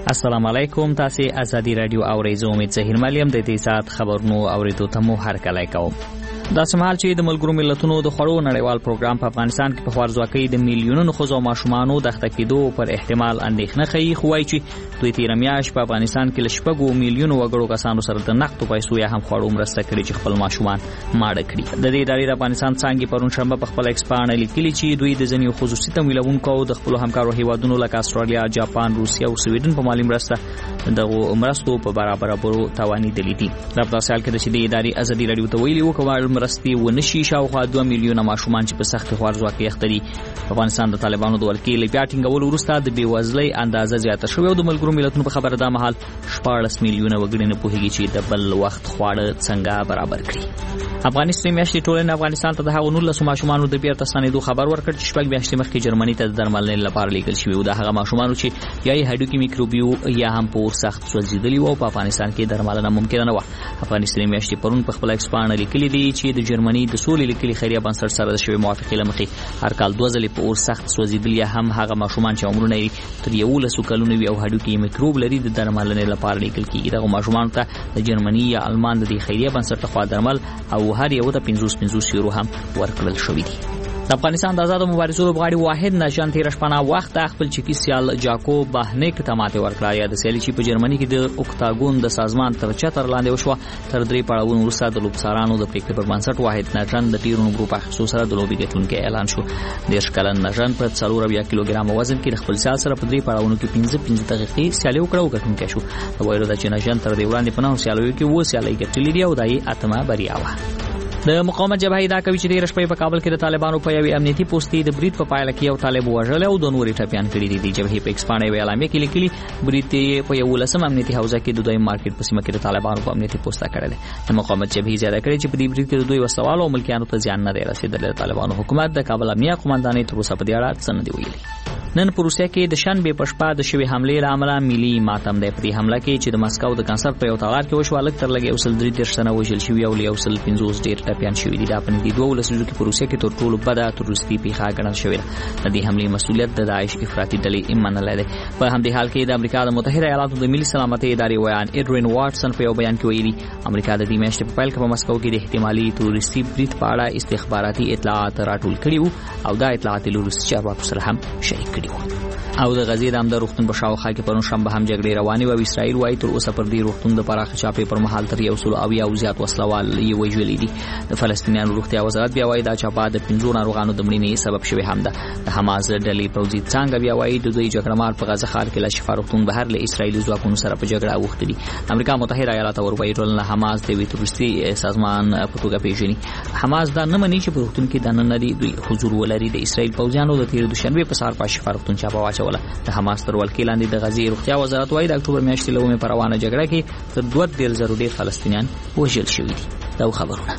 السلام علیکم. تاسو ازادي رادیو اورئ. زه امید زهیر ملیم د دې سات خبرونو اوریدو ته مو هرکلی کوم. دا سمحال چې د ملګرو ملتونو د خړو نړیوال پروګرام په افغانستان کې په خوارځواکۍ د میلیونونو ښځو او ماشومانو د اخته کېدو پر احتمال اندېښنه ښیي، خو وایي چې دوی تېره میاشت په افغانستان کې له 6 میلیونو وګړو کسانو سره د نقدو پیسو یا هم خوړو مرسته کړې چې خپل ماشومان ماړه کړي. د دې ادارې د افغانستان څانګې پرون شنبه په خپل ایکس پاڼه لیکلي چې دوی د ځینو خصوصي تمویلونکو د خپلو همکارو هیوادونو لکه استرالیا، جاپان، روسیه او سویډن په مالي مرسته دغه مرستو په برابرولو توانیدلې دي. د افغانستان کې د دې ادارې ازادي رادیو ته ویلي وو چې مرستې ونشي شاوخوا 2 میلیونه ماشومان چې په سخت خوارځواکۍ اخته دي. افغانستان د طالبانو د ولکې له بیا ټینګولو وروسته د بېوزلۍ اندازه زیاته شوې او د ملګرو ملتونو په خبره دا مهال 14 میلیونه وګړي نه پوهېږي چې د بل وخت خواړه څنګه برابر کړي. افغانستان میاشتې ټولنې افغانستان ته د هغو 19 ماشومانو د بیرته ستنېدو خبر ورکړ چې 6 میاشتې مخکې جرمني ته د درملنې لپاره لیږل شوي وو. د هغه ماشومانو چې یا یې هډوکي میکروبیو یا هم په اور سخت سوځېدلي وو او په افغانستان کې درملنه ممکنه نه وه. افغانستان میاشتې پرون په خپل ایکس پاڼه لیکلي دي چې د جرمني د سولې لیکلي خیریه بنسټ سره د شوې موافقې له مخې هر کال 2 ځلې په اور سخت سوځېدل یا هم هغه ماشومان چې عمرونه یې تر 11 کلونو وي او هډوکي میکروب لري د درملنې لپاره لیږل کېږي. دغه ماشومانو ته د جرمني یا آلمان د خیریه بنسټ لخوا درمل او هر یو ته 50 یورو هم ورکړل شوي دي. د افغانستان د آزادو مبارزو لوبغاړي واحد نژان تېره شپه وخت خپل چکی سیال جاکو باهنیک ته ماتې ورکړه. یا د سیالي چې په جرمني کې د اوکتاګون د سازمان تر چتر لاندې وشوه، تر 3 پړاوونو وروسته د لوبسارانو د پریکړې پر بنسټ واحد نژان د ډیرو نمرو په اخیستو سره د لوبې ګټونکی اعلان شو. 10 کلن نژان په 4 کیلوګرام وزن کې د خپل سیال سره په 3 پړاوونو کې 15 دقیقې سیالي وکړه او ګټونکی شو. د وایرو د نژان تر دې وړاندې په 9 سیالیو کې 2 سیالۍ ګټلې دي او دای اتمه بریا وه. د مقاومت جبهې دا کوي چې د رشپې په کابل کې د طالبانو په یوې امنیتي پوستې د برید په پایله کې یو طالب وژل او د نورې ټپیان کړي دي. جبهې په ایکس پاڼه یې اعلامیه کې لیکلي برید په 11 امنیتي حوزه کې د دویم مارکیټ په سیمه کې د طالبانو په امنیتي پوسټه کړی دی. د مقاومت جبهې زیاته کړي چې په دې برید کې د دوی وسوالو او ملکیانو ته زیان نه دی رسیدلی. د طالبانو حکومت د کابل امنیه قومندانۍ تر اوسه په دې اړه څه نه دی ویلي. نن په روسیه کې د شنبې په شپه د شوې حملې له امله ملي ماتم دی. په دې حمله کې چې د مسکو د کنسرت په یو تالار کې وشوه، لږ تر لږه 133 تنه وژل شوي او 150 ډېر ټپیان شوي دي. دا په نږدې 2 لسیزو کې په روسیه کې تر ټولو بده تروریستي پیښه ګڼل شوې ده. د دې حملې مسؤلیت د داعش افراطي ډلې منلی دی. په همدې حال کې د امریکا د متحده ایالاتو د ملي سلامتۍ ادارې ویان ایډوین واټسن په یو بیان کې ویلي امریکا د دې میاشتې په پیل کې په مسکو کې د احتمالي تروریستي برید په اړه استخباراتي اطلاعات راټول کړي وو او دا اطلاعات له روسي چارواکو سره هم شریک کړي وو. او د غزې د عمده روغتون په شاوخوا کې پرون شنبه هم جګړې روانې وې او اسرائیل وايي تر اوسه پر دې روغتون د پراخه چاپې پر مهال تر 100 او زیات وسلوال یې وژلي دي. د فلسطینیانو روغتیا وزارت بیا وايي دا چاپه د 15 ناروغانو د مړینې سبب شوی هم ده. د حماس ډلې پوځي څانګه بیا وايي د دوی جګړهمار په غزه ښار کې له شفا روغتون بهر له اسرائیلي ځواکونو سره په جګړه اوښتي دي. امریکا متحده ایالات اروپایي ټولنه حماس د تروریستي سازمان په توګه پیژني. حماس دا نه مني چې په روغتون کې دننه لري دوی حضور ولري. د اسرائیل پوځیانو د تیر دوشنبه په سهار په شفا روغتون چاپه واچوله. د حماس تر ولکې لاندې د غزې روغتیا وزارت وايي د اکتوبر میاشتې له اومه پر روانه جګړه کې تر 2.5 ډېر فلسطینیان وژل شوي دي. دا خبرونه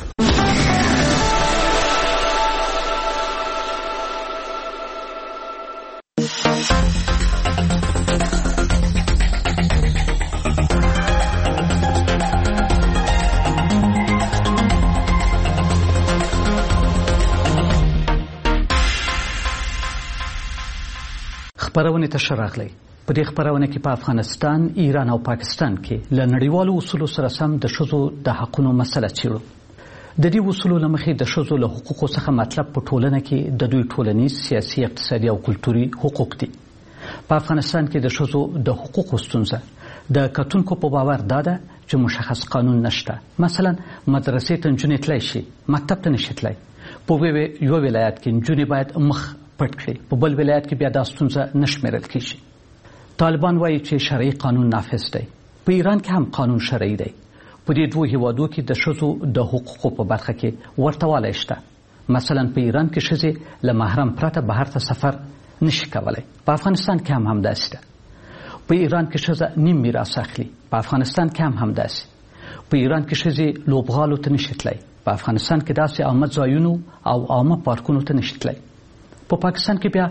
خبرونه ته شراغلی. په دې خبرونه کې په افغانستان، ایران او پاکستان کې له نړیوالو اصولو سره سم د ښځو د حقونو مسله چیړو. د دې اصولو له مخې د ښځو له حقوقو څخه مطلب په ټولنه کې د دوی ټولنیز، سیاسي، اقتصادي او کلتوري حقوق دي. په افغانستان کې د ښځو د حقوقو ستونزه د کتونکو په باور دا ده چې مشخص قانون نشته. مثلا مدرسې ته نجونې تللی شي، مکتب ته نشي تللی. په یو ولایت کې نجونې باید مخ پټ کړي، په بل ولایت کې بیا دا ستونزه نشمیرل کیږي. طالبان وایي چې شرعي قانون نافذ دی. په ایران کې هم قانون شرعي دی. په دې دوه هیوادو کې د ښځو د حقوقو په برخه کې ورته والی شته. مثلا په ایران کې ښځې له محرم پرته بهر ته سفر نشي کولی. په افغانستان کې هم همداسې ده. په ایران کې ښځه نیم میراث اخلي. په افغانستان کې هم همداسې. په ایران کې ښځې لوبغالو ته نشي تللی. په افغانستان کې داسې عامه ځایونو او عامه پارکونو ته نشي تللی. په پاکستان کې بیا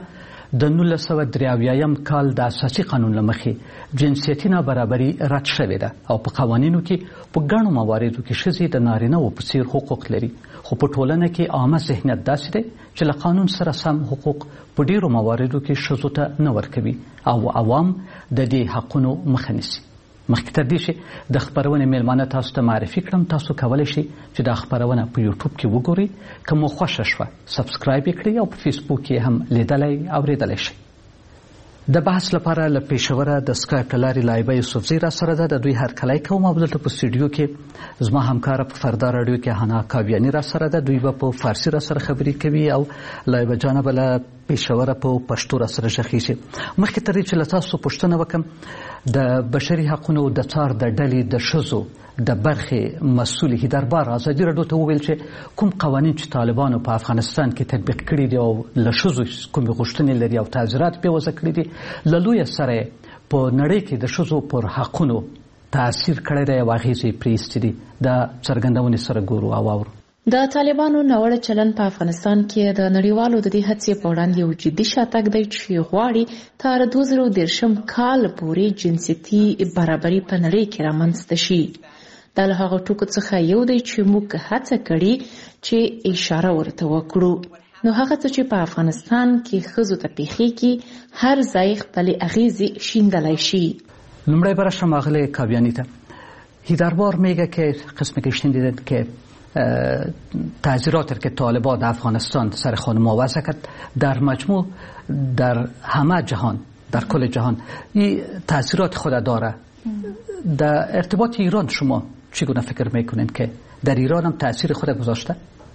د 1983 کال د اساسي قانون لمخې جنسیتي نابرابري رد شوې ده او په قوانینو کې په ګڼو مواردو کې ښځې د نارینه‌وو په څیر حقوق لري، خو په ټولنه کې عامه ذهنیت داسې دی چې له قانون سره سم حقوق په ډیرو مواردو کې ښځو ته نه ورکوي او عوام د دې حقونو مخه نیسي. مخکې تر دې چې د خپرونې میلمانه تاسو ته معرفي کړم، تاسو کولی شئ چې دا خپرونه په یوټیوب کې وګورئ. که مو خوښه شوه سبسکرایب یې کړئ او په فیسبوک کې هم لیدلی اوریدلی شئ. د بحث لپاره له پېښوره د سکایپ له لارې لایبه یوسفزۍ را سره ده. د دوی هرکلی کوم او دلته په سټوډیو کې زما همکاره په فردا راډیو کې حنا کاویاني را سره ده. دوی به په فارسي را سره خبرې کوي او لایبه جانه به له پېښوره په پښتو را سره غږیږي. مخکې تر دې چې له تاسو پوښتنه وکړم، د بشري حقونو د څار د ډلې د ښځو د برخې مسؤل هیدربار ازادي راډیو ته وویل چې کوم قوانین چې طالبانو په افغانستان کې تطبیق کړي دي او له ښځو کومې غوښتنې لري او تعزیرات پرې وضع کړي دي، له لویه سره په نړۍ کې د ښځو پر حقونو تاثیر کړی دی او اغېزې یې پرې ایستې دي. د څرګندونې سره ګورو او اورو. د طالبانو ناوړه چلن په افغانستان کې د نړیوالو د دې هڅې په وړاندې یو جدي شاتګ دی چې غواړي تر 2030 کال پورې جنسیتي برابري په نړۍ کې رامنځته شي. دا له هغه ټکو څخه یو دی چې موږ هڅه کړې چې اشاره ورته وکړو. نو هغه څه چې په افغانستان کې ښځو ته پیښیږي هر ځای خپلې اغیزې شیندلی شي. لومړی به راشم آقای کاویانی ته. هیدربار میگه که قسمی که شنیدید که تعزیراتی که طالبان در افغانستان سر خانم‌ها وضع کرد در مجموع در همه جهان، در کل جهان این تاثیرات خود داره. در ارتباط ایران شما چگونه فکر میکنید که در ایران هم تاثیر خود گذاشته؟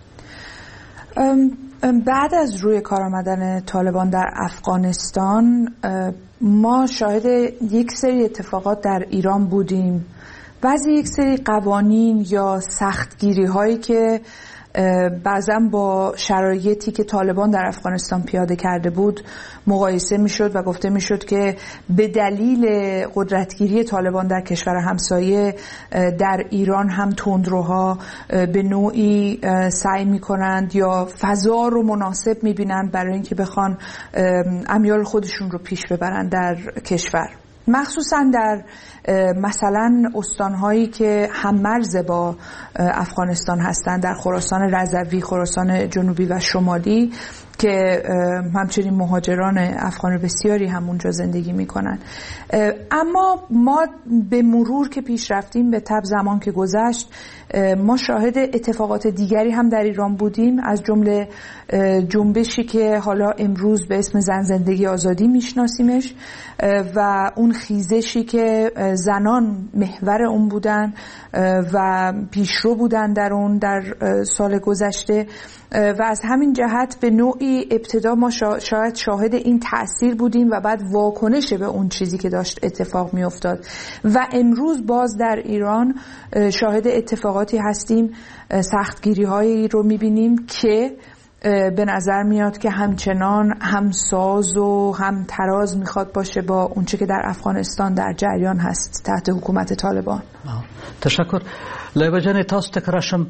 بعد از روی کار آمدن طالبان در افغانستان ما شاهد یک سری اتفاقات در ایران بودیم. بعضی یک سری قوانین یا سختگیری هایی که بعضا با شرایطی که طالبان در افغانستان پیاده کرده بود مقایسه میشد و گفته میشد که به دلیل قدرتگیری طالبان در کشور همسایه در ایران هم تندروها به نوعی سعی میکنند یا فضا رو مناسب میبینند برای اینکه بخوان امیال خودشون رو پیش ببرند در کشور، مخصوصا در مثلا استانهایی که هممرز با افغانستان هستند، در خراسان رضوی، خراسان جنوبی و شمالی که همچنین مهاجران افغان بسیاری هم اونجا زندگی میکنن. اما ما به مرور که پیش رفتیم، به تبع زمان که گذشت، ما شاهد اتفاقات دیگری هم در ایران بودیم، از جمله جنبشی که حالا امروز به اسم زن زندگی آزادی میشناسیمش و اون خیزشی که زنان محور اون بودن و پیشرو بودن در اون در سال گذشته و از همین جهت به نوعی ابتدا ما شاید شاهد این تأثیر بودیم و بعد واکنش به اون چیزی که داشت اتفاق می افتاد و امروز باز در ایران شاهد اتفاقاتی هستیم، سختگیری هایی رو می بینیم که به نظر میاد که همچنان همساز و هم تراز میخواد باشه با اونچه که در افغانستان در جریان هست تحت حکومت طالبان. تشکر. لایبه جان تاسو ته کراشم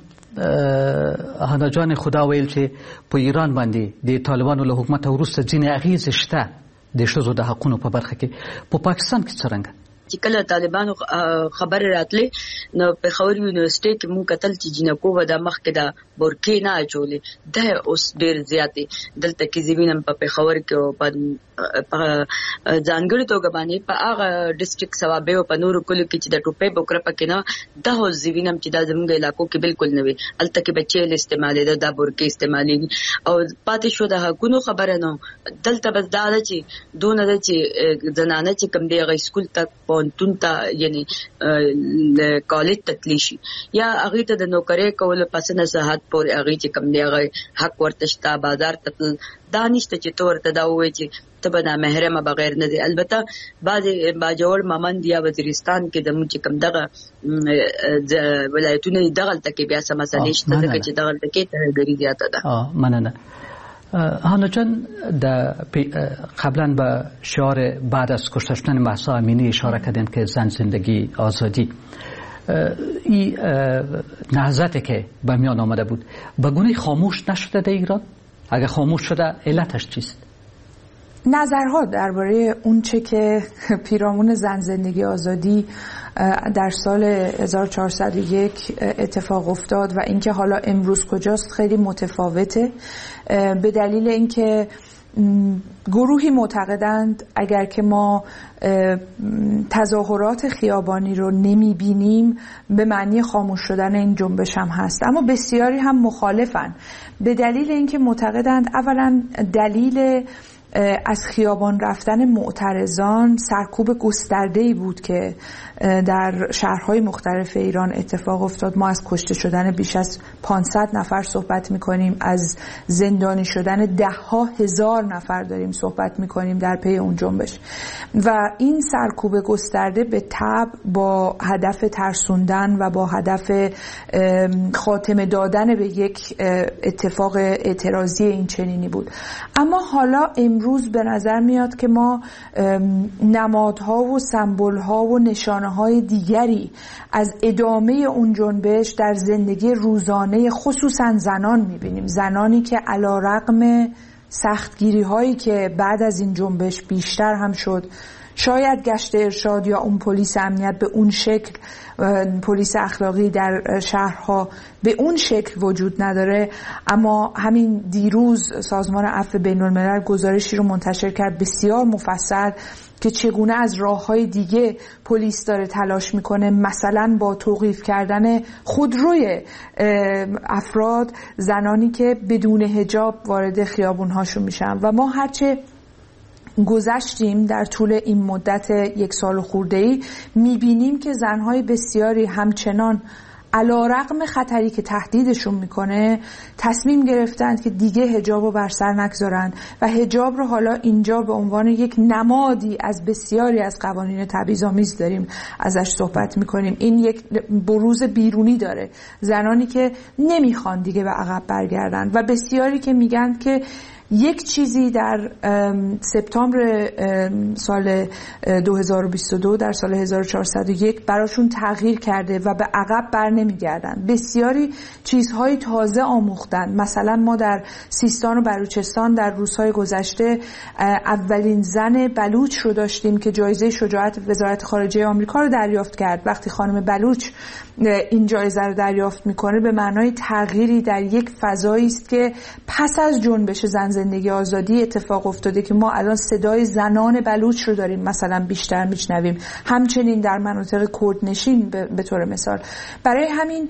هانا جان خدا ویل چې په ایران باندې د طالبانو له حکومت وروسته ځینې اغیزې شته د ښځو د حقونو په برخه کې. په پاکستان کې څرنګه چې کله طالبانو خبر راتلې نو په خور یونیورسيټي کې مونږ کتل چې جنکو و د مخ کې د بورکې نه اچولې ده اوس ډېر زیاتې دلته کې زوینم په خور کې او په ځانګړي توګه باندې په هغه ډیسټریکټ سوابه او په نورو کلو کې چې د ټوپې بوکره پکې نه د زوینم چې د زموږ علاقو کې بالکل نه وي، الته کې بچي له استعمالې د بورکې استعمالي او پاتې شو د حقونو خبره نه دلته بس دا چې دونه د چې زنانه چې کم دی غي سکول تک پونتون ته یعنی کالج تتلی شي یا هغه ته د نوکری کول پس نه صحت پورې هغه چې کم دی هغه حق ورته شته، بازار ته دانشته چې تور ته دا وایي چې تبه نه محرمه بغیر نه دی. البته بعض باجوړ مامند یا وزیرستان کې د موږ کم دغه ولایتونه دغه تک بیا سم مسلې شته چې دغه تک ته غری زیاته ده. مننه. هانا جان قبلا به شعار بعد از کشته شدن مهسا امینی اشاره کردن که زن زندگی آزادی، این نهضتی که به میان آمده بود به گونه خاموش نشده در ایران؟ اگر خاموش شده علتش چیست؟ نظرها درباره اون چه که پیرامون زن زندگی آزادی در سال 1401 اتفاق افتاد و اینکه حالا امروز کجاست خیلی متفاوته، به دلیل اینکه گروهی معتقدند اگر که ما تظاهرات خیابانی رو نمیبینیم به معنی خاموش شدن این جنبش هم هست، اما بسیاری هم مخالفن به دلیل اینکه معتقدند اولا دلیل از خیابان رفتن معترضان سرکوب گسترده‌ای بود که در شهرهای مختلف ایران اتفاق افتاد. ما از کشته شدن بیش از 500 نفر صحبت می‌کنیم، از زندانی شدن ده‌ها هزار نفر داریم صحبت می‌کنیم در پی اون جنبش و این سرکوب گسترده به تبع با هدف ترسوندن و با هدف خاتمه دادن به یک اتفاق اعتراضی این چنینی بود. اما حالا امروز به نظر میاد که ما نمادها و سمبول‌ها و نشانه‌های دیگری از ادامه اون جنبش در زندگی روزانه خصوصا زنان می‌بینیم، زنانی که علی‌رغم سختگیری‌هایی که بعد از این جنبش بیشتر هم شد، شاید گشت ارشاد یا اون پلیس امنیت به اون شکل، پلیس اخلاقی در شهرها به اون شکل وجود نداره، اما همین دیروز سازمان عفو بین‌الملل گزارشی رو منتشر کرد بسیار مفصل که چگونه از راه‌های دیگه پلیس داره تلاش میکنه، مثلا با توقیف کردن خودروی افراد، زنانی که بدون حجاب وارد خیابون‌هاشون میشن. و ما هرچه گذشتیم در طول این مدت 1 سال خورده‌ای میبینیم که زنهای بسیاری همچنان علی‌رغم خطری که تهدیدشون میکنه تصمیم گرفتند که دیگه حجاب رو بر سر نگذارن و حجاب رو حالا اینجا به عنوان یک نمادی از بسیاری از قوانین تبعیض‌آمیز داریم ازش صحبت میکنیم. این یک بروز بیرونی داره، زنانی که نمیخوان دیگه به عقب برگردن و بسیاری که میگن که یک چیزی در سپتامبر سال 2022 در سال 1401 براشون تغییر کرده و به عقب بر نمیگردن. بسیاری چیزهای تازه آموختن. مثلا ما در سیستان و بلوچستان در روزهای گذشته اولین زن بلوچ رو داشتیم که جایزه شجاعت وزارت خارجه آمریکا رو دریافت کرد. وقتی خانم بلوچ این جایزه رو دریافت میکنه به معنای تغییری در یک فضایی است که پس از جنبش زن زندگی آزادی اتفاق افتاده که ما الان صدای زنان بلوچ رو داریم مثلا بیشتر میشنویم، همچنین در مناطق کردنشین به طور مثال. برای همین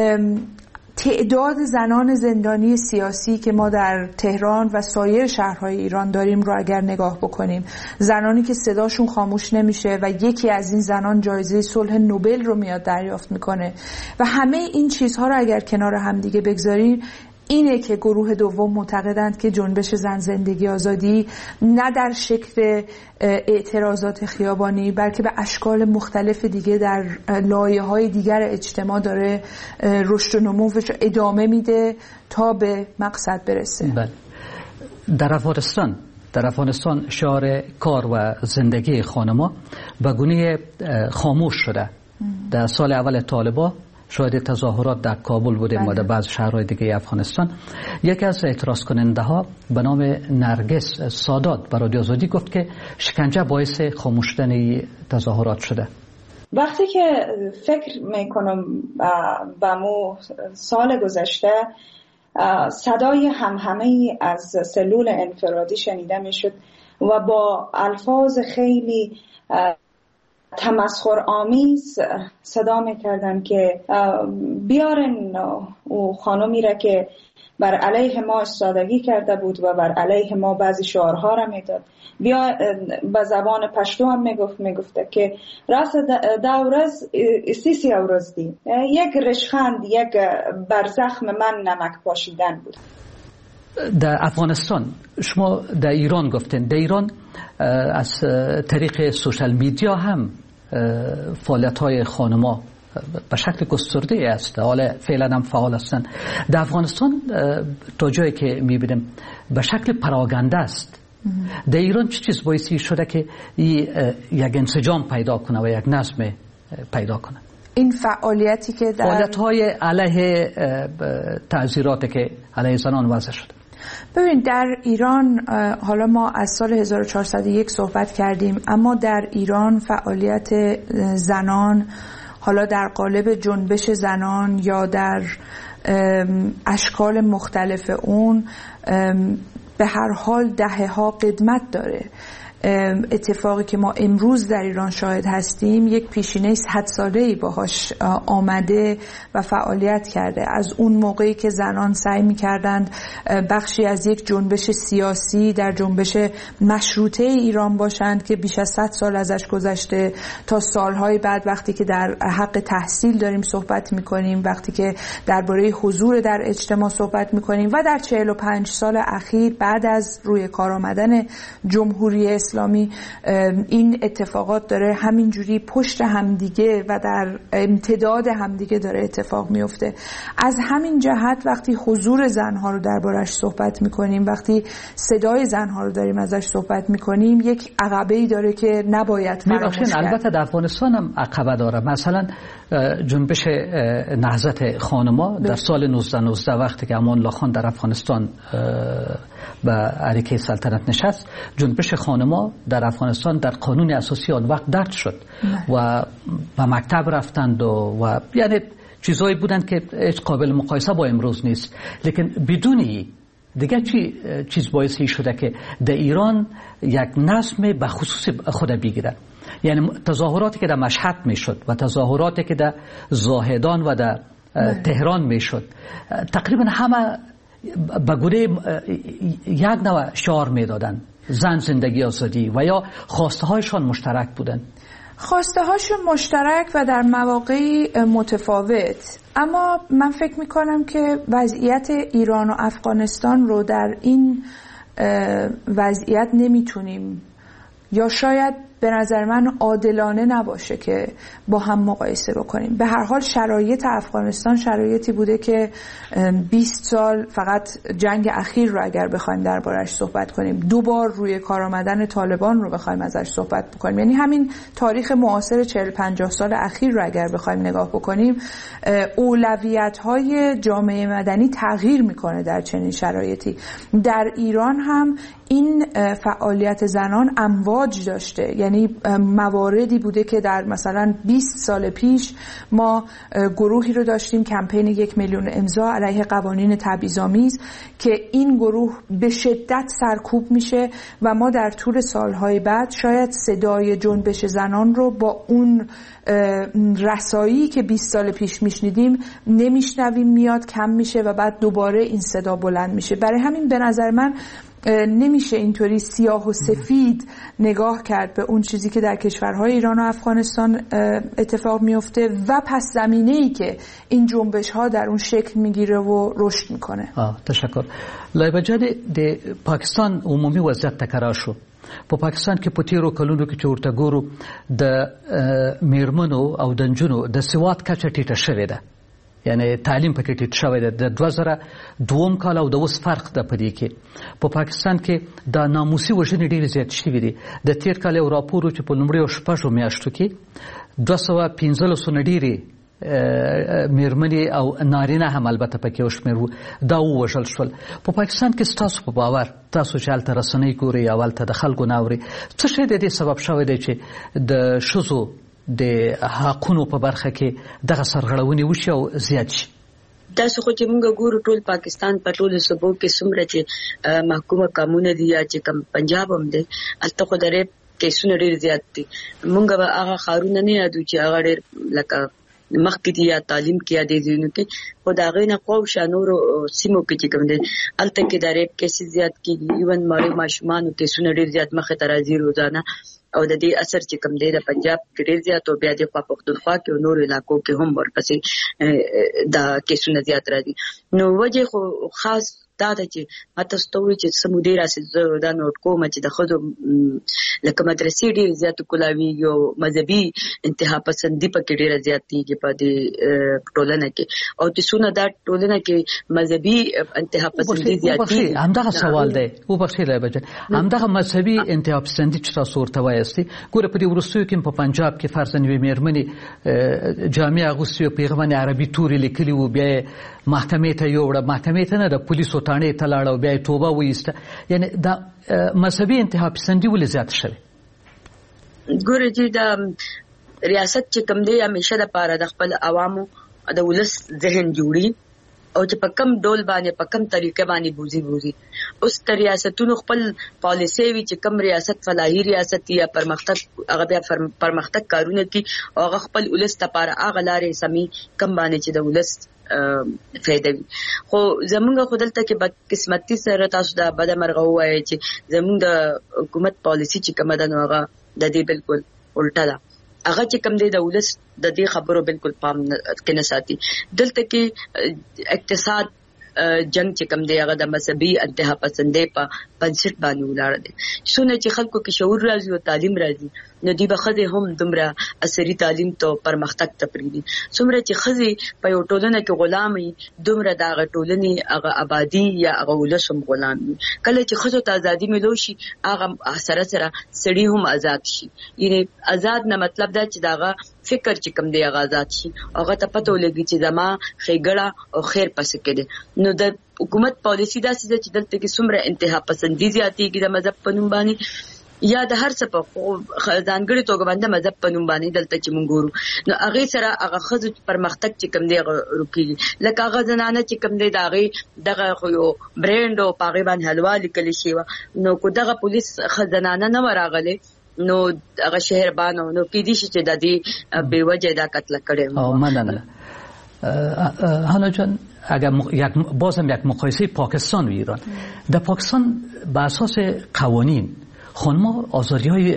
تعداد زنان زندانی سیاسی که ما در تهران و سایر شهرهای ایران داریم رو اگر نگاه بکنیم، زنانی که صداشون خاموش نمیشه و یکی از این زنان جایزه صلح نوبل رو میاد دریافت میکنه و همه این چیزها رو اگر کنار هم دیگه بگذاریم، اینه که گروه دوم معتقدند که جنبش زن زندگی آزادی نه در شکل اعتراضات خیابانی بلکه به اشکال مختلف دیگه در لایه‌های دیگر اجتماع داره رشد و نموش ادامه میده تا به مقصد برسه. بله. در افغانستان شعار کار و زندگی خانما به گونه خاموش شده. در سال اول طالبان شاید تظاهرات در کابل بودیم و در بعض شهرهای دیگه افغانستان. یکی از اعتراض کننده ها به نام نرگس سادات به رادیو آزادی گفت که شکنجه باعث خاموش شدن تظاهرات شده. وقتی که فکر میکنم به مو سال گذشته صدای همهمه از سلول انفرادی شنیده میشد و با الفاظ خیلی تمسخر آمیز صدا میکردن که بیارن او خانمی را که بر علیه ما استادگی کرده بود و بر علیه ما بعضی شعارها را میداد، بیا به زبان پشتو هم میگفته که راست داورز سیسی اورز دی، یک رشخند، یک برزخم من نمک پاشیدن بود. در افغانستان شما در ایران گفتین، در ایران از طریق سوشال میدیا هم فعالیت‌های خانم‌ها به شکل گسترده است، حالا فعلا هم فعال هستند. در افغانستان تا جایی که می‌بینیم به شکل پراگنده است. در ایران چه چیز باعثی شده که یک انسجام پیدا کنه و یک نظم پیدا کنه؟ این فعالیتی که در فعالیت‌های علیه تعزیراتی که علیه زنان وضع شده. ببین در ایران حالا ما از سال 1401 صحبت کردیم، اما در ایران فعالیت زنان حالا در قالب جنبش زنان یا در اشکال مختلف اون به هر حال دهه‌ها قدمت داره. اتفاقی که ما امروز در ایران شاهد هستیم یک پیشینه 100 ساله‌ای باهاش آمده و فعالیت کرده. از اون موقعی که زنان سعی می‌کردند بخشی از یک جنبش سیاسی در جنبش مشروطه ایران باشند که بیش از 100 سال ازش گذشته، تا سالهای بعد وقتی که در حق تحصیل داریم صحبت می‌کنیم، وقتی که درباره حضور در اجتماع صحبت می‌کنیم و در 45 سال اخیر بعد از روی کار آمدن جمهوری اسلامی این اتفاقات داره همینجوری پشت همدیگه و در امتداد همدیگه داره اتفاق میفته. از همین جهت وقتی حضور زنها رو دربارش صحبت میکنیم، وقتی صدای زنها رو داریم ازش صحبت میکنیم، یک عقبه‌ای داره که نباید فراموش کرد. البته در افغانستان هم عقبه داره. مثلا جنبش نهضت خانما در سال 1919 وقتی که امان الله خان در افغانستان به عریکه سلطنت نشست، جنبش خانما در افغانستان در قانون اساسی آن وقت درج شد و به مکتب رفتند و یعنی چیزایی بودند که هیچ قابل مقایسه با امروز نیست. لیکن بدونی دیگه چیز باعثی شده که در ایران یک نظم به خصوص خود بگیره. یعنی تظاهراتی که در مشهد میشد و تظاهراتی که در زاهدان و در تهران میشد تقریبا همه به گونه یک نوع شعار میدادن، زن، زندگی، آزادی، و یا خواسته هایشان مشترک بودن. خواسته هاشون مشترک و در مواقعی متفاوت، اما من فکر میکنم که وضعیت ایران و افغانستان رو در این وضعیت نمیتونیم، یا شاید به نظر من عادلانه نباشه که با هم مقایسه بکنیم. به هر حال شرایط افغانستان شرایطی بوده که 20 سال فقط جنگ اخیر رو اگر بخوایم دربارش صحبت کنیم، 2 بار روی کار آمدن طالبان رو بخوایم ازش صحبت بکنیم، یعنی همین تاریخ معاصر 40-50 سال اخیر رو اگر بخوایم نگاه بکنیم، اولویت‌های جامعه مدنی تغییر میکنه در چنین شرایطی. در ایران هم این فعالیت زنان امواج داشته، یعنی مواردی بوده که در مثلا 20 سال پیش ما گروهی رو داشتیم، کمپین 1 میلیون امضا علیه قوانین تبعیض‌آمیز، که این گروه به شدت سرکوب میشه و ما در طول سالهای بعد شاید صدای جنبش زنان رو با اون رسایی که 20 سال پیش میشنیدیم نمیشنویم، میاد کم میشه و بعد دوباره این صدا بلند میشه. برای همین به نظر من نمیشه اینطوری سیاه و سفید نگاه کرد به اون چیزی که در کشورهای ایران و افغانستان اتفاق میفته و پس زمینه‌ای که این جنبش ها در اون شکل میگیره و رشد میکنه. تشکر. لایبجاد د پاکستان عمومی وضعیت تکرار شو. په پاکستان کې په تیرو کلونو کې چې ورته ګورو د میرمنو او د نجونو د سواد کچه ټیټه شوې ده، یعنی تعلیم پکې ټیټ شوی دی. د 2002 کال او د اوس فرق ده په دې کې. په پاکستان کې د ناموسي وژنې ډېرې زیات شوي دي. د تیر کال یو راپور چې په لومړیو 6 میاشتو کې 215 نه ډېرې میرمنې او نارینه هم البته پکې وشمېر وو دا ووژل شول. په پاکستان کې ستاسو په باور، تاسو چې هلته رسنۍ ګورئ او هلته د خلکو نه اورئ، څه شی د دې سبب شوی دی چې د ښځو د حقونو په برخه کې دغه سرغړونې وشي او زیات شي؟ تاسو خو چې موږ ګورو ټول پاکستان په ټولو صوبو کې څومره چې محکومه قانون دي یا چې کم پنجاب هم دی، هلته خو د ریپ کیسونه ډېر زیات دي. موږ به هغه ښارونه نه یادو چې هغه ډېر لکه مخکې دي یا تعلیم کې یا دې ځایونو کې، خو د هغې نه خواوشا نورو سیمو کې چې کوم دی هلته کې د ریپ کیسې زیات کېږي. ایون ماشومانو کیسونه ډېر زیات مخې ته راځي روزانه، او د دې اثر چې کوم دی د پنجاب کې ډېر زیات او بیا د خوا پښتونخوا کې او نورو علاقو کې هم ورپسې دا کیسونه زیات راځي. نو وجه خو خاص دا ده چې ماته ستوي چې سمودي راسي دا نوٹ کوم چې د خود لکه مدرسې ډېر زیات کولاوي او مذهبي انتها پسندي پکې ډېر زیات دي په دې ټولنه کې، او چې څونه دا ټولنه کې مذهبي انتها پسندي زیات دي. همدغه سوال دی او بخښي لایبجه، همدغه مذهبي انتها پسندي چې تاسو ورته وایستي، ګوره په دې وروستیو کې په پنجاب کې فرضاً یوې میرمنې جامع اغوستې او پیغمبر عربي تورې لیکلي وو، بیا محکمې ته یوړه، محکمې ته نه د پولیسو بوتانې ته لاړ او بیا توبه وایسته. یعنی دا مذهبي انتها پسندي ولې زیاته شوې؟ ګوره چې د ریاست چې کوم دی همیشه د پاره د خپل عوامو د ولس ذهن جوړي او چې په کم ډول باندې په کم طریقې باندې بوزي اوس تر ریاستونو خپل پالیسي وی چې کم ریاست فلاحي ریاست یا پرمختګ هغه بیا پرمختګ کارونه کوي او هغه خپل ولس لپاره هغه لارې سمي کم باندې چې د ولس فائدہ وي. خو زمونږ خودلته کې بد قسمتي سره تاسو دا بد مرغه وایي چې زمونږ د حکومت پالیسي چې کومه ده نو هغه د دې بالکل الټا ده. هغه چې کوم دی د ولس د دې خبرو بالکل پام کې نه ساتي. دلته کې اقتصاد جنگ چې کوم دی هغه د مذهبي انتها پسندۍ په بنسټ باندې ولاړ دی. څونه چې خلکو کې شعور راځي او تعلیم راځي نو دی به خزه هم دومره عصري تعلیم ته پرمختګ ته پریدي. څومره چې خزه په یو ټولنه کې غلامي دومره دا ټولنې هغه آبادی یا هغه ولسم غلام دي. کله چې خزه ته ازادي ملو شي هغه سره سره سړي هم آزاد شي. یعنی آزاد نه مطلب دا چې داغه فکر چې کوم دی هغه آزاد شي هغه ته پته ولګي چې زما خېګړه او خیر پس کېده. نو د حکومت پالیسی دا چې دلته کې څومره انتها پسندي زیاتېږي د مذهب په نوم باندې یا د هر څه په ځانګړي توګه باندې مذهب په نوم باندې دلته چې مونږ ګورو نو هغه سره هغه خزو پرمختګ چې کوم دی رکیږي. لکه هغه زنانه چې کوم دی دغه خو یو برند او پاغي باندې حلوا لیکل شي نو کو دغه پولیس خزانه نه وراغله نو هغه شهربان نو کې دي چې د دې به وجه دا قتل کړي. او مننه هانا جان اگر بازم یک مقایسه پاکستان و ایران. در پاکستان به اساس قوانین خانم‌ها آزادی‌های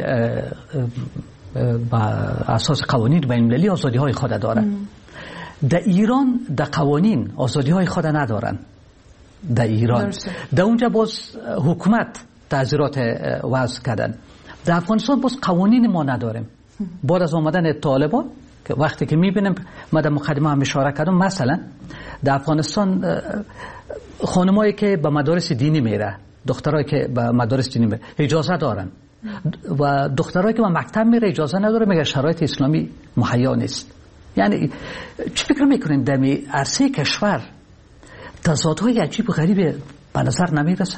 با اساس قوانین بین‌المللی آزادی‌های خود دارند. در ایران در قوانین آزادی‌های خود ندارند. در ایران در اونجا باز حکومت تعزیرات وضع کردن. در افغانستان باز قوانین ما نداریم. بعد از آمدن طالبان که وقتی که می‌بینیم ما در مقدمه هم اشاره کردم مثلا در افغانستان خانمایی که به مدارس دینی میره دخترایی که به مدارس دینی میره اجازه دارن و دخترایی که به مکتب میره اجازه نداره مگر شرایط اسلامی مهیا نیست. یعنی چی فکر میکنین در عرصه کشور تضادهای عجیب و غریب به نظر نمیرسه؟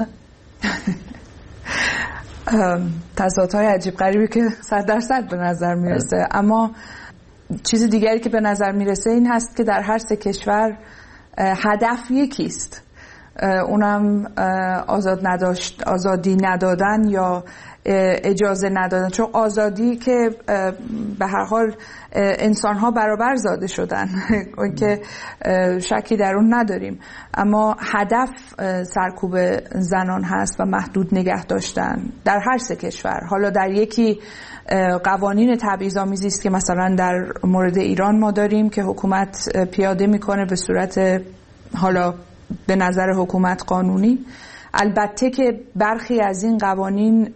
تضادهای عجیب غریبی که 100% به نظر میرسه اما چیز دیگری که به نظر میرسه این هست که در هر سه کشور هدف یکیست، اونم آزادی ندادن یا اجازه ندادن. چون آزادی که به هر حال انسان‌ها برابر زاده شدن که شکی در اون نداریم، اما هدف سرکوب زنان هست و محدود نگه داشتن در هر سه کشور. حالا در یکی قوانین تبعیض‌آمیزی است که مثلا در مورد ایران ما داریم که حکومت پیاده میکنه به صورت حالا به نظر حکومت قانونی. البته که برخی از این قوانین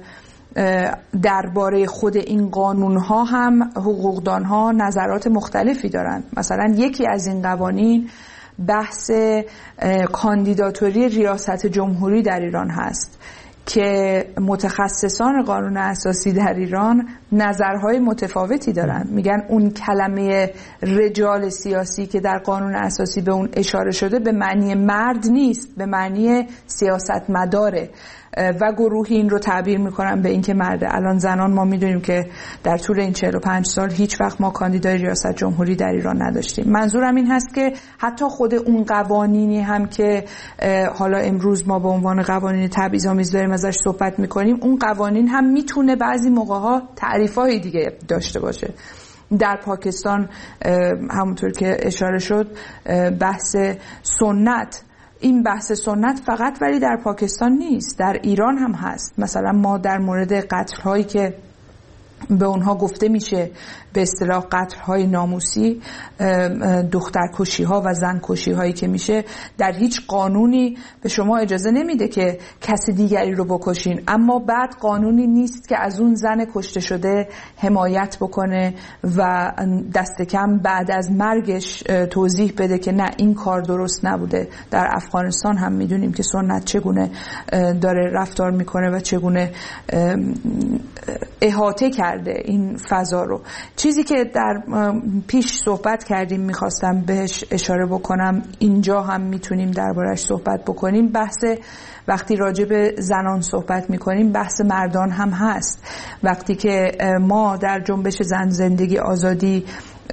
درباره خود این قانون‌ها هم حقوقدان‌ها نظرات مختلفی دارند. مثلا یکی از این قوانین بحث کاندیداتوری ریاست جمهوری در ایران هست که متخصصان قانون اساسی در ایران نظرهای متفاوتی دارند. میگن اون کلمه رجال سیاسی که در قانون اساسی به اون اشاره شده به معنی مرد نیست، به معنی سیاستمداره و گروهی این رو تعبیر میکنن به این که مرده. الان زنان ما میدونیم که در طول این 45 سال هیچ وقت ما کاندیدای ریاست جمهوری در ایران نداشتیم. منظورم این هست که حتی خود اون قوانینی هم که حالا امروز ما به عنوان قوانین تبعیض‌آمیز داریم ازش صحبت میکنیم، اون قوانین هم میتونه بعضی موقع‌ها تعریف‌های دیگه داشته باشه. در پاکستان همونطور که اشاره شد بحث سنت، این بحث سنت فقط ولی در پاکستان نیست، در ایران هم هست. مثلا ما در مورد قتل‌هایی که به اونها گفته میشه به اصطلاح قتل‌های ناموسی، دخترکشی‌ها و زنکشی‌هایی که میشه، در هیچ قانونی به شما اجازه نمیده که کسی دیگری رو بکشین، اما بعد قانونی نیست که از اون زن کشته شده حمایت بکنه و دست کم بعد از مرگش توضیح بده که نه این کار درست نبوده. در افغانستان هم میدونیم که سنت چگونه داره رفتار میکنه و چگونه احاطه کرده کرده این فضا رو. چیزی که در پیش صحبت کردیم میخواستم بهش اشاره بکنم، اینجا هم میتونیم دربارش صحبت بکنیم، بحث وقتی راجع به زنان صحبت میکنیم بحث مردان هم هست. وقتی که ما در جنبش زن زندگی آزادی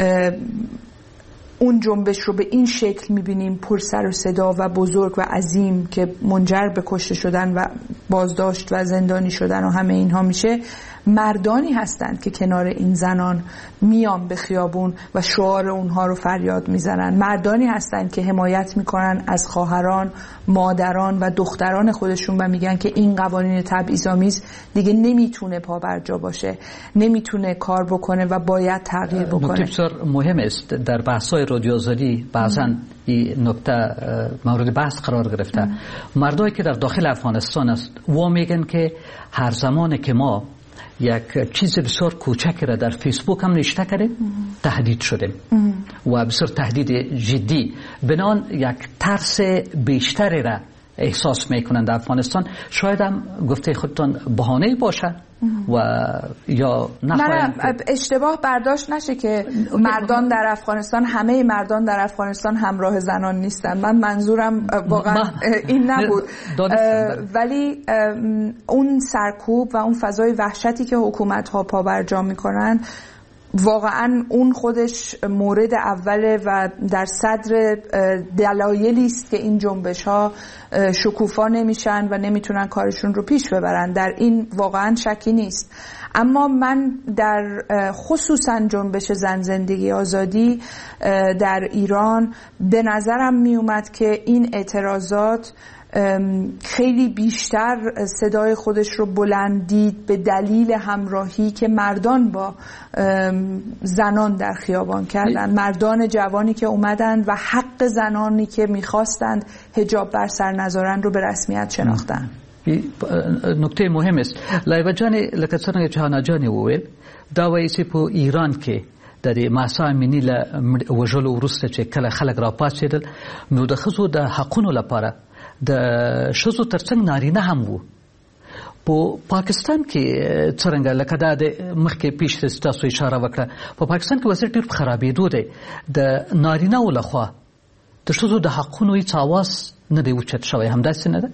اون جنبش رو به این شکل میبینیم، پر سر و صدا و بزرگ و عظیم که منجر به کشته شدن و بازداشت و زندانی شدن و همه اینها میشه، مردانی هستند که کنار این زنان میان به خیابون و شعار اونها رو فریاد میزنن. مردانی هستند که حمایت میکنن از خواهران، مادران و دختران خودشون و میگن که این قوانین تبعیض‌آمیز دیگه نمیتونه پابرجا باشه، نمیتونه کار بکنه و باید تغییر بکنه. نکته بسیار مهم است در بحث‌های رادیو آزادی بعضاً این نکته مورد بحث قرار گرفته. مردایی که در داخل افغانستان است و میگن که هر زمانی که ما یک چیز بسیار کوچکی را در فیسبوک هم نشته کردیم تهدید شدیم و بسیار تهدید جدی، بنان یک ترس بیشتری را احساس میکنند در افغانستان. شاید هم گفته خودتان بهانه باشه و یا نه اشتباه برداشت نشه که مردان در افغانستان، همه مردان در افغانستان همراه زنان نیستن. من منظورم واقعا این نبود، ولی اون سرکوب و اون فضای وحشتی که حکومت ها پابرجا میکنن واقعا اون خودش مورد اوله و در صدر دلایلی است که این جنبش ها شکوفا نمیشن و نمیتونن کارشون رو پیش ببرن. در این واقعا شکی نیست. اما من در خصوصا جنبش زن زندگی آزادی در ایران به نظرم می اومد که این اعتراضات خیلی بیشتر صدای خودش رو بلندید به دلیل همراهی که مردان با زنان در خیابان کردن، مردان جوانی که اومدن و حق زنانی که میخواستند حجاب بر سر نذارن رو به رسمیت شناختن. نکته مهم است. لایبه جانی لکه څنګه چې هانا جانی وویل دا وایي چې په ایران کې د ماسا امینی له وژلو وروسته چې کله خلک راپاڅېدل نو د ښځو د حقونو لپاره د ښځو ترڅنګ نارینه هم وو. په پاکستان کې څرنګه لکه دا د مخکې پیش تاسو اشاره وکړه، په پاکستان کې وضعیت ډېر په خرابېدو دی. د نارینه‌و لخوا د ښځو د حقونو هېڅ اواز نه دی اوچت شوی، همداسې نه ده؟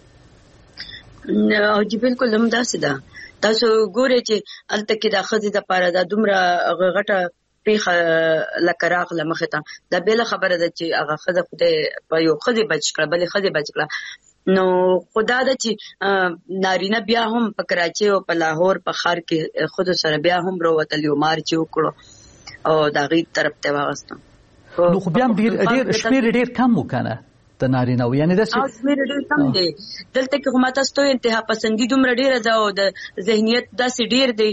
او جی بالکل همداسې ده. تاسو ګورئ چې هلته کې د ښځې دپاره دا دومره غټه پیښه لکه راغله مخې ته، دا بېله خبره ده چې هغه ښځه خدای په یو ښځې بچ کړه، بلې ښځې بچ کړه. نو خدا ده چې نارینه بیا هم په کراچۍ او په لاهور په ښار کې ښځو سره بیا هم راوتل، یو مارچ یې وکړو او د هغې طرف ته واغستم. نو خو بیا هم شمېر ډېر کم و که نه د نارینه‌و، یعنې داسې شمېر ډېر کم دی. دلته کې خو ما تاسو ته انتها پسندي دومره ډېره ده او د ذهنیت داسې ډېر دی،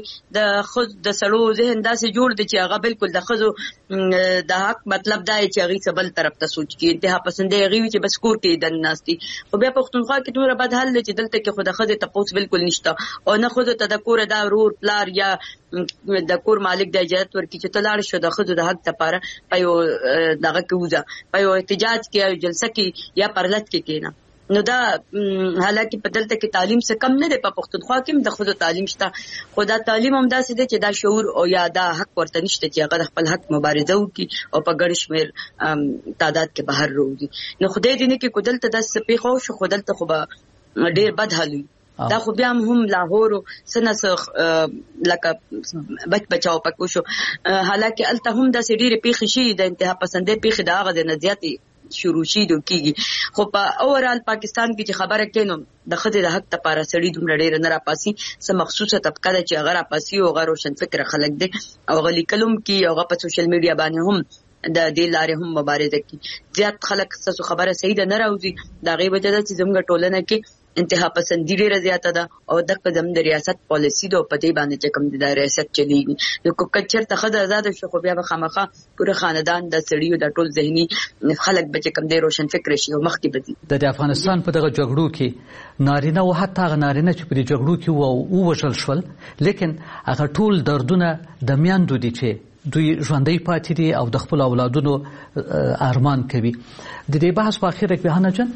د سړو ذهن داسې جوړ دی چې هغه بالکل د ښځو د حق مطلب دا دی چې هغې څه بل طرف ته سوچ کړي. انتها پسندي هغې وي چې بس کور کې دن ناست دي. خو بیا پښتونخوا کې دومره بد حال دی چې دلته کې خو د ښځې تپوس بالکل نشته او نه ښځو ته د کوره دا ورور پلار یا د کور مالک د اجازت ورکړي چې ته لاړ شو د ښځو د حق دپاره په یو دغه کې وځه، په یو احتجاج کې یا جلسه کې یا پرلط کې کېنه. نو دا حالانکه په دلته کې تعلیم څه کم نه دی، په پښتونخوا کې هم د ښځو تعلیم شته، خو دا تعلیم هم داسې دی چې دا شعور او یا دا حق ورته نشته چې هغه د خپل حق مبارزه وکړي او په ګڼ شمېر تعداد کې بهر راوځي. نو خدای دې نه کړي که دلته داسې پېښه وشو، خو دلته خو به ډېر بد حال وي. دا خو بیا هم لاهور او څه نه څه لکه بچاو پکې وشو، حالانکه هلته هم داسې ډېرې پېښې شوي د انتها پسندۍ پېښې د هغه ځای نه زیاتې شروع شي کېږي. خو په اورال پاکستان کې چې خبره کوي نو د ښځې د حق لپاره سړي دومره ډېره نه راپاسي. څه مخصوصه طبقه ده چې هغه راپاسي او هغه روشن فکره خلک دی او هغه لیکل هم کوي او هغه په سوشل میډیا باندې هم د دې لارې هم مبارزه کوي. زیات خلک ستاسو خبره صحیح ده نه راوځي، د هغې وجه ده چې زموږ ټولنه کې انتها پسندي ډېره زیاته ده او دغه د ریاست پالیسي ده او په دې باندې چې کوم د ریاست چلیږي. نو که چېرته ښځه ازاده شو خو بیا به خامخا پوره خاندان د سړیو د ټول ذهني خلک به چې کوم دی روشن فکر شي او مخکې به ځي. د افغانستان په دغه جګړو کې نارینه او حتی هغه نارینه چې په دې جګړو کې ووژل شول، لیکن هغه ټول دردونه د میندو دي چې دوی ژوندۍ پاتې دي او د خپل اولادونو ارمان کوي. د دې بحث په اخیر کې بهانه جان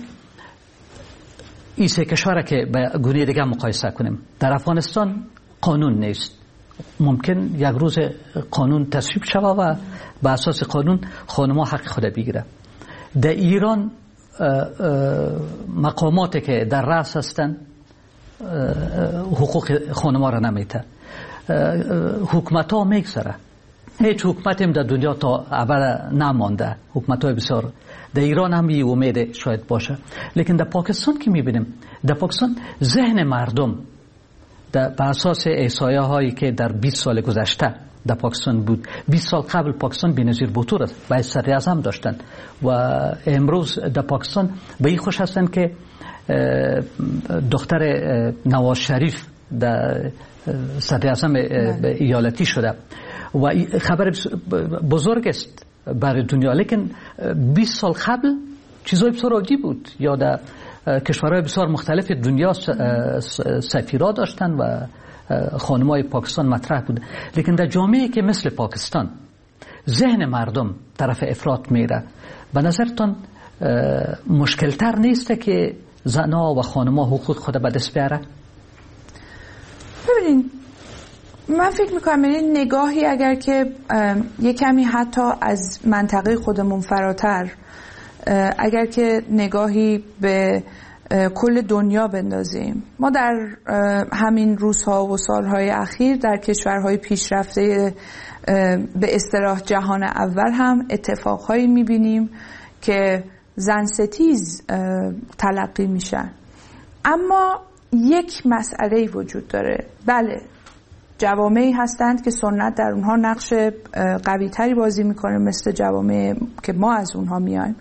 این سه کشور که به گونه دیگه مقایسه کنیم، در افغانستان قانون نیست، ممکن یک روز قانون تصویب شود و به اساس قانون خانم‌ها حق خود بگیره. در ایران مقاماتی که در رأس هستند حقوق خانم‌ها را نمیده. حکومت‌ها میگذره. هیچ حکومتی هم در دنیا تا ابد نمانده. حکومت‌های بسیار در ایران هم این امید شاید باشه، لیکن در پاکستان که می‌بینیم، در پاکستان ذهن مردم به اساس احصایه هایی که در 20 سال گذشته در پاکستان بود، 20 سال قبل پاکستان بی‌نظیر بطور است و صدر اعظم داشتند و امروز در پاکستان به این خوش هستند که دختر نواز شریف در صدر اعظم ایالتی شده و خبر بزرگ است برای دنیا. لیکن 20 سال قبل چیزای بسیار عادی بود. یا در کشورهای بسیار مختلف دنیا سفیرا داشتن و خانمای پاکستان مطرح بود. لیکن در جامعه که مثل پاکستان ذهن مردم طرف افراط میره. به نظرتان مشکلتر نیسته که زنها و خانمها حقوق خود به دست بیاره؟ ببینید، من فکر میکنم این نگاهی اگر که یک کمی حتی از منطقه خودمون فراتر، اگر که نگاهی به کل دنیا بندازیم، ما در همین روزها و سالهای اخیر در کشورهای پیشرفته به اصطلاح جهان اول هم اتفاقهایی میبینیم که زن ستیز تلقی میشن. اما یک مسئله وجود داره. بله، جوامعی هستند که سنت در اونها نقش قوی تری بازی میکنه، مثل جوامع که ما از اونها میایم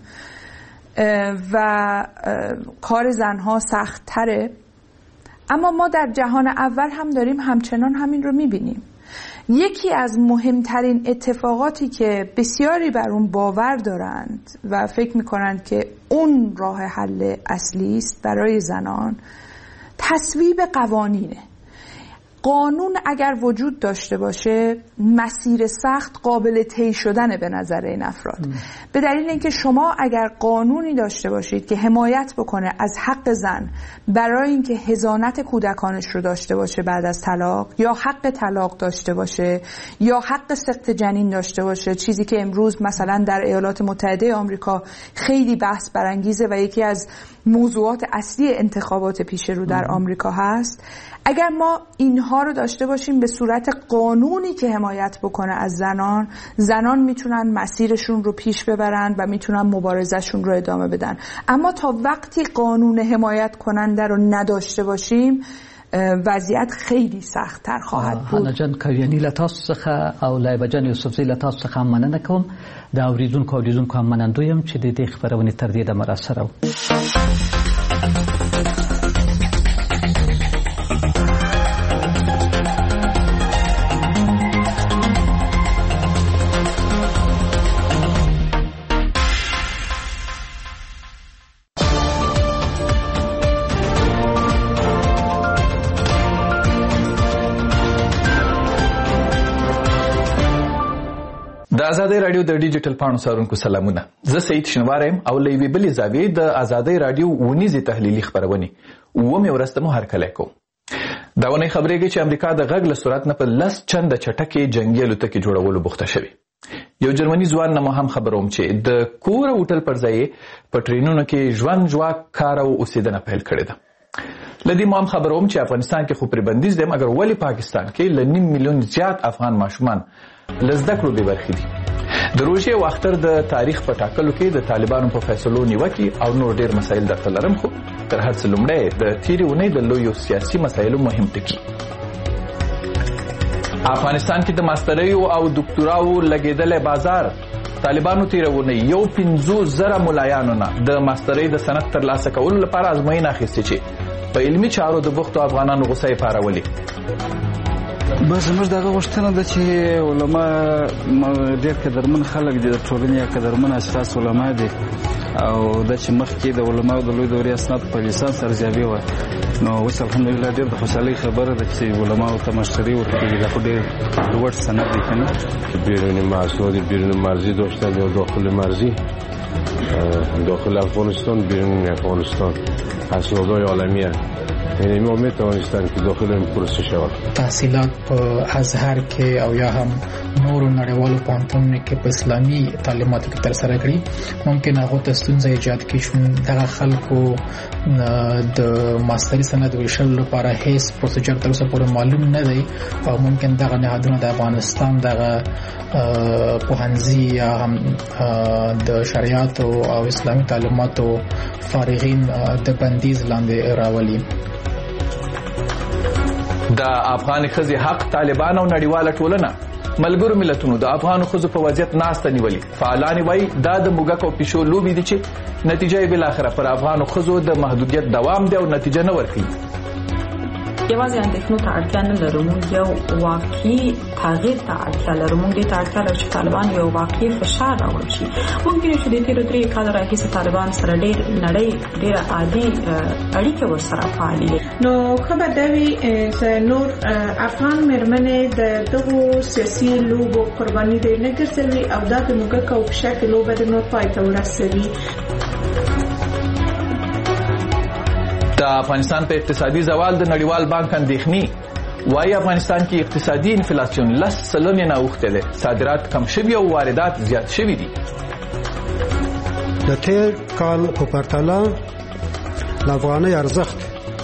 و کار زنها سخت تره. اما ما در جهان اول هم داریم همچنان همین رو میبینیم. یکی از مهمترین اتفاقاتی که بسیاری بر اون باور دارند و فکر میکنند که اون راه حل اصلی است برای زنان، تصویب قوانینه. قانون اگر وجود داشته باشه، مسیر سخت قابل طی شدن به نظر این افراد. به دلیل اینکه شما اگر قانونی داشته باشید که حمایت بکنه از حق زن برای اینکه حضانت کودکانش رو داشته باشه بعد از طلاق، یا حق طلاق داشته باشه، یا حق سقط جنین داشته باشه، چیزی که امروز مثلا در ایالات متحده آمریکا خیلی بحث برانگیزه و یکی از موضوعات اصلی انتخابات پیش رو در آمریکا هست. اگر ما اینها رو داشته باشیم به صورت قانونی که حمایت بکنه از زنان میتونن مسیرشون رو پیش ببرن و میتونن مبارزهشون رو ادامه بدن. اما تا وقتی قانون حمایت کننده رو نداشته باشیم، وضعیت خیلی سخت‌تر خواهد بود. حالا جان کویانی لتاس څخه او لایبه جان یوسفزی لتاس څخه مننه کوم. د اوریدونکو هم منندوی یم چې د دې خبرونې تر دې دمه راسره وو. د ازادۍ رادیو د ډیجیټل پاڼو څارونکو سلامونه. زه سعید شنوار یم او له یوې بلې زاویې د ازادۍ رادیو ونیزې تحلیلي خپرونې اوومې ورځ ته مو هرکلی کوم. دا ونې خبرېږي چې امریکا د غږ له سرعت نه په 10 چنده چټکې جنګي الوتکې جوړولو بوخته شوې. یو جرمني ځوان نه مو هم خبروم چې د کوره هوټل پر ځای په ټرینونو کې ژوند ژواک کار او اوسېدنه پیل کړې ده. له دې مو هم خبروم چې افغانستان کې خو پرې بندیز دی، مګر ولې پاکستان کې له 9 میلیون زیات افغان ماشومان له زده کړو بې برخې دي. د روژې او اختر د تاریخ په ټاکلو کې د طالبانو په فیصلو نیوکې او نور ډېر مسایل درته لرم، خو تر هر څه لومړی د تېرې اونۍ د لویو سیاسي مسایلو مهم ټکي. افغانستان کې د ماستریو او دکتوراو لګېدلی بازار. طالبانو تېره اونۍ 15,000 ملایانو نه د ماسترۍ د سند ترلاسه کولو لپاره ازموینه اخیستې چې په علمي چارو د بوختو افغانانو غوسه یې پارولې. بس زموږ دغه غوښتنه ده چې علما ډېر قدرمن خلک دي، د ټولنې قدرمن اشخاص علما دي، او دا چې مخکې د علماو د لوی دورې اسناد په لیسانس ارزیابي وه، نو اوس الحمدلله ډېر د خوشحالۍ خبره ده چې علماو ته مشتری ورکوي. دا خو ډېر لوړ سند دی که نه. بیرون مسنود بیرون مرزی داشتن یا داخل مرزی، داخل افغانستان بیرون افغانستان اسنادهای عالمی یعنی امید افغانستان کې داخله پروسه شوه. تحصیلات په ازهر کې او یا هم نورو نړیوالو پوهنتونونو کې په اسلامي تعلیماتو کې ترسره کړي. ممکن هغه ته ستونزې ایجاد کړي چې دغه خلکو د ماستري سند ویشل لپاره هیڅ پروسیجر تر اوسه پورې معلوم نه دی او ممکن دغه نهادونه د افغانستان دغه پوهنځي یا هم د شریعت او اسلامي تعلیماتو فارغین د بندیز لاندې راولي. د افغان ښځې حق طالبان او نړیواله ټولنه ملګرو ملتونو د افغان ښځو په وضعیت ناسته نیولي. فعالان وایي دا د موږک او پیشو لوبې دي چې نتیجه یې بالاخره پر افغان ښځو د محدودیت دوام دی او نتیجه نه ورکوي. یوازې اندېښنو ته اړتیا نه لرو، موږ یو واقعي تغییر ته اړتیا لرو. موږ دې ته اړتیا لرو چې طالبان یو واقعي فشار راوړي شي. ممکن چې د تیرو 3 کالو راهیسې طالبان سره ډېر عادي اړیکې ورسره فعالې. نو ښه به دا وي چې نور افغان مېرمنې د دغو سیاسي لوبو قرباني دې نه ګرځوي او دا د موږک او پیشکې لوبه د نور پای ته ورسوي. د افغانستان په اقتصادي زوال د نړیوال بانک اندېښنې وايي افغانستان کې اقتصادي انفلاسیون 10% نه اوښتی دی. صادرات کم شوي او واردات زیات شوي دي. د تیر کال په پرتله د افغانۍ ارزښت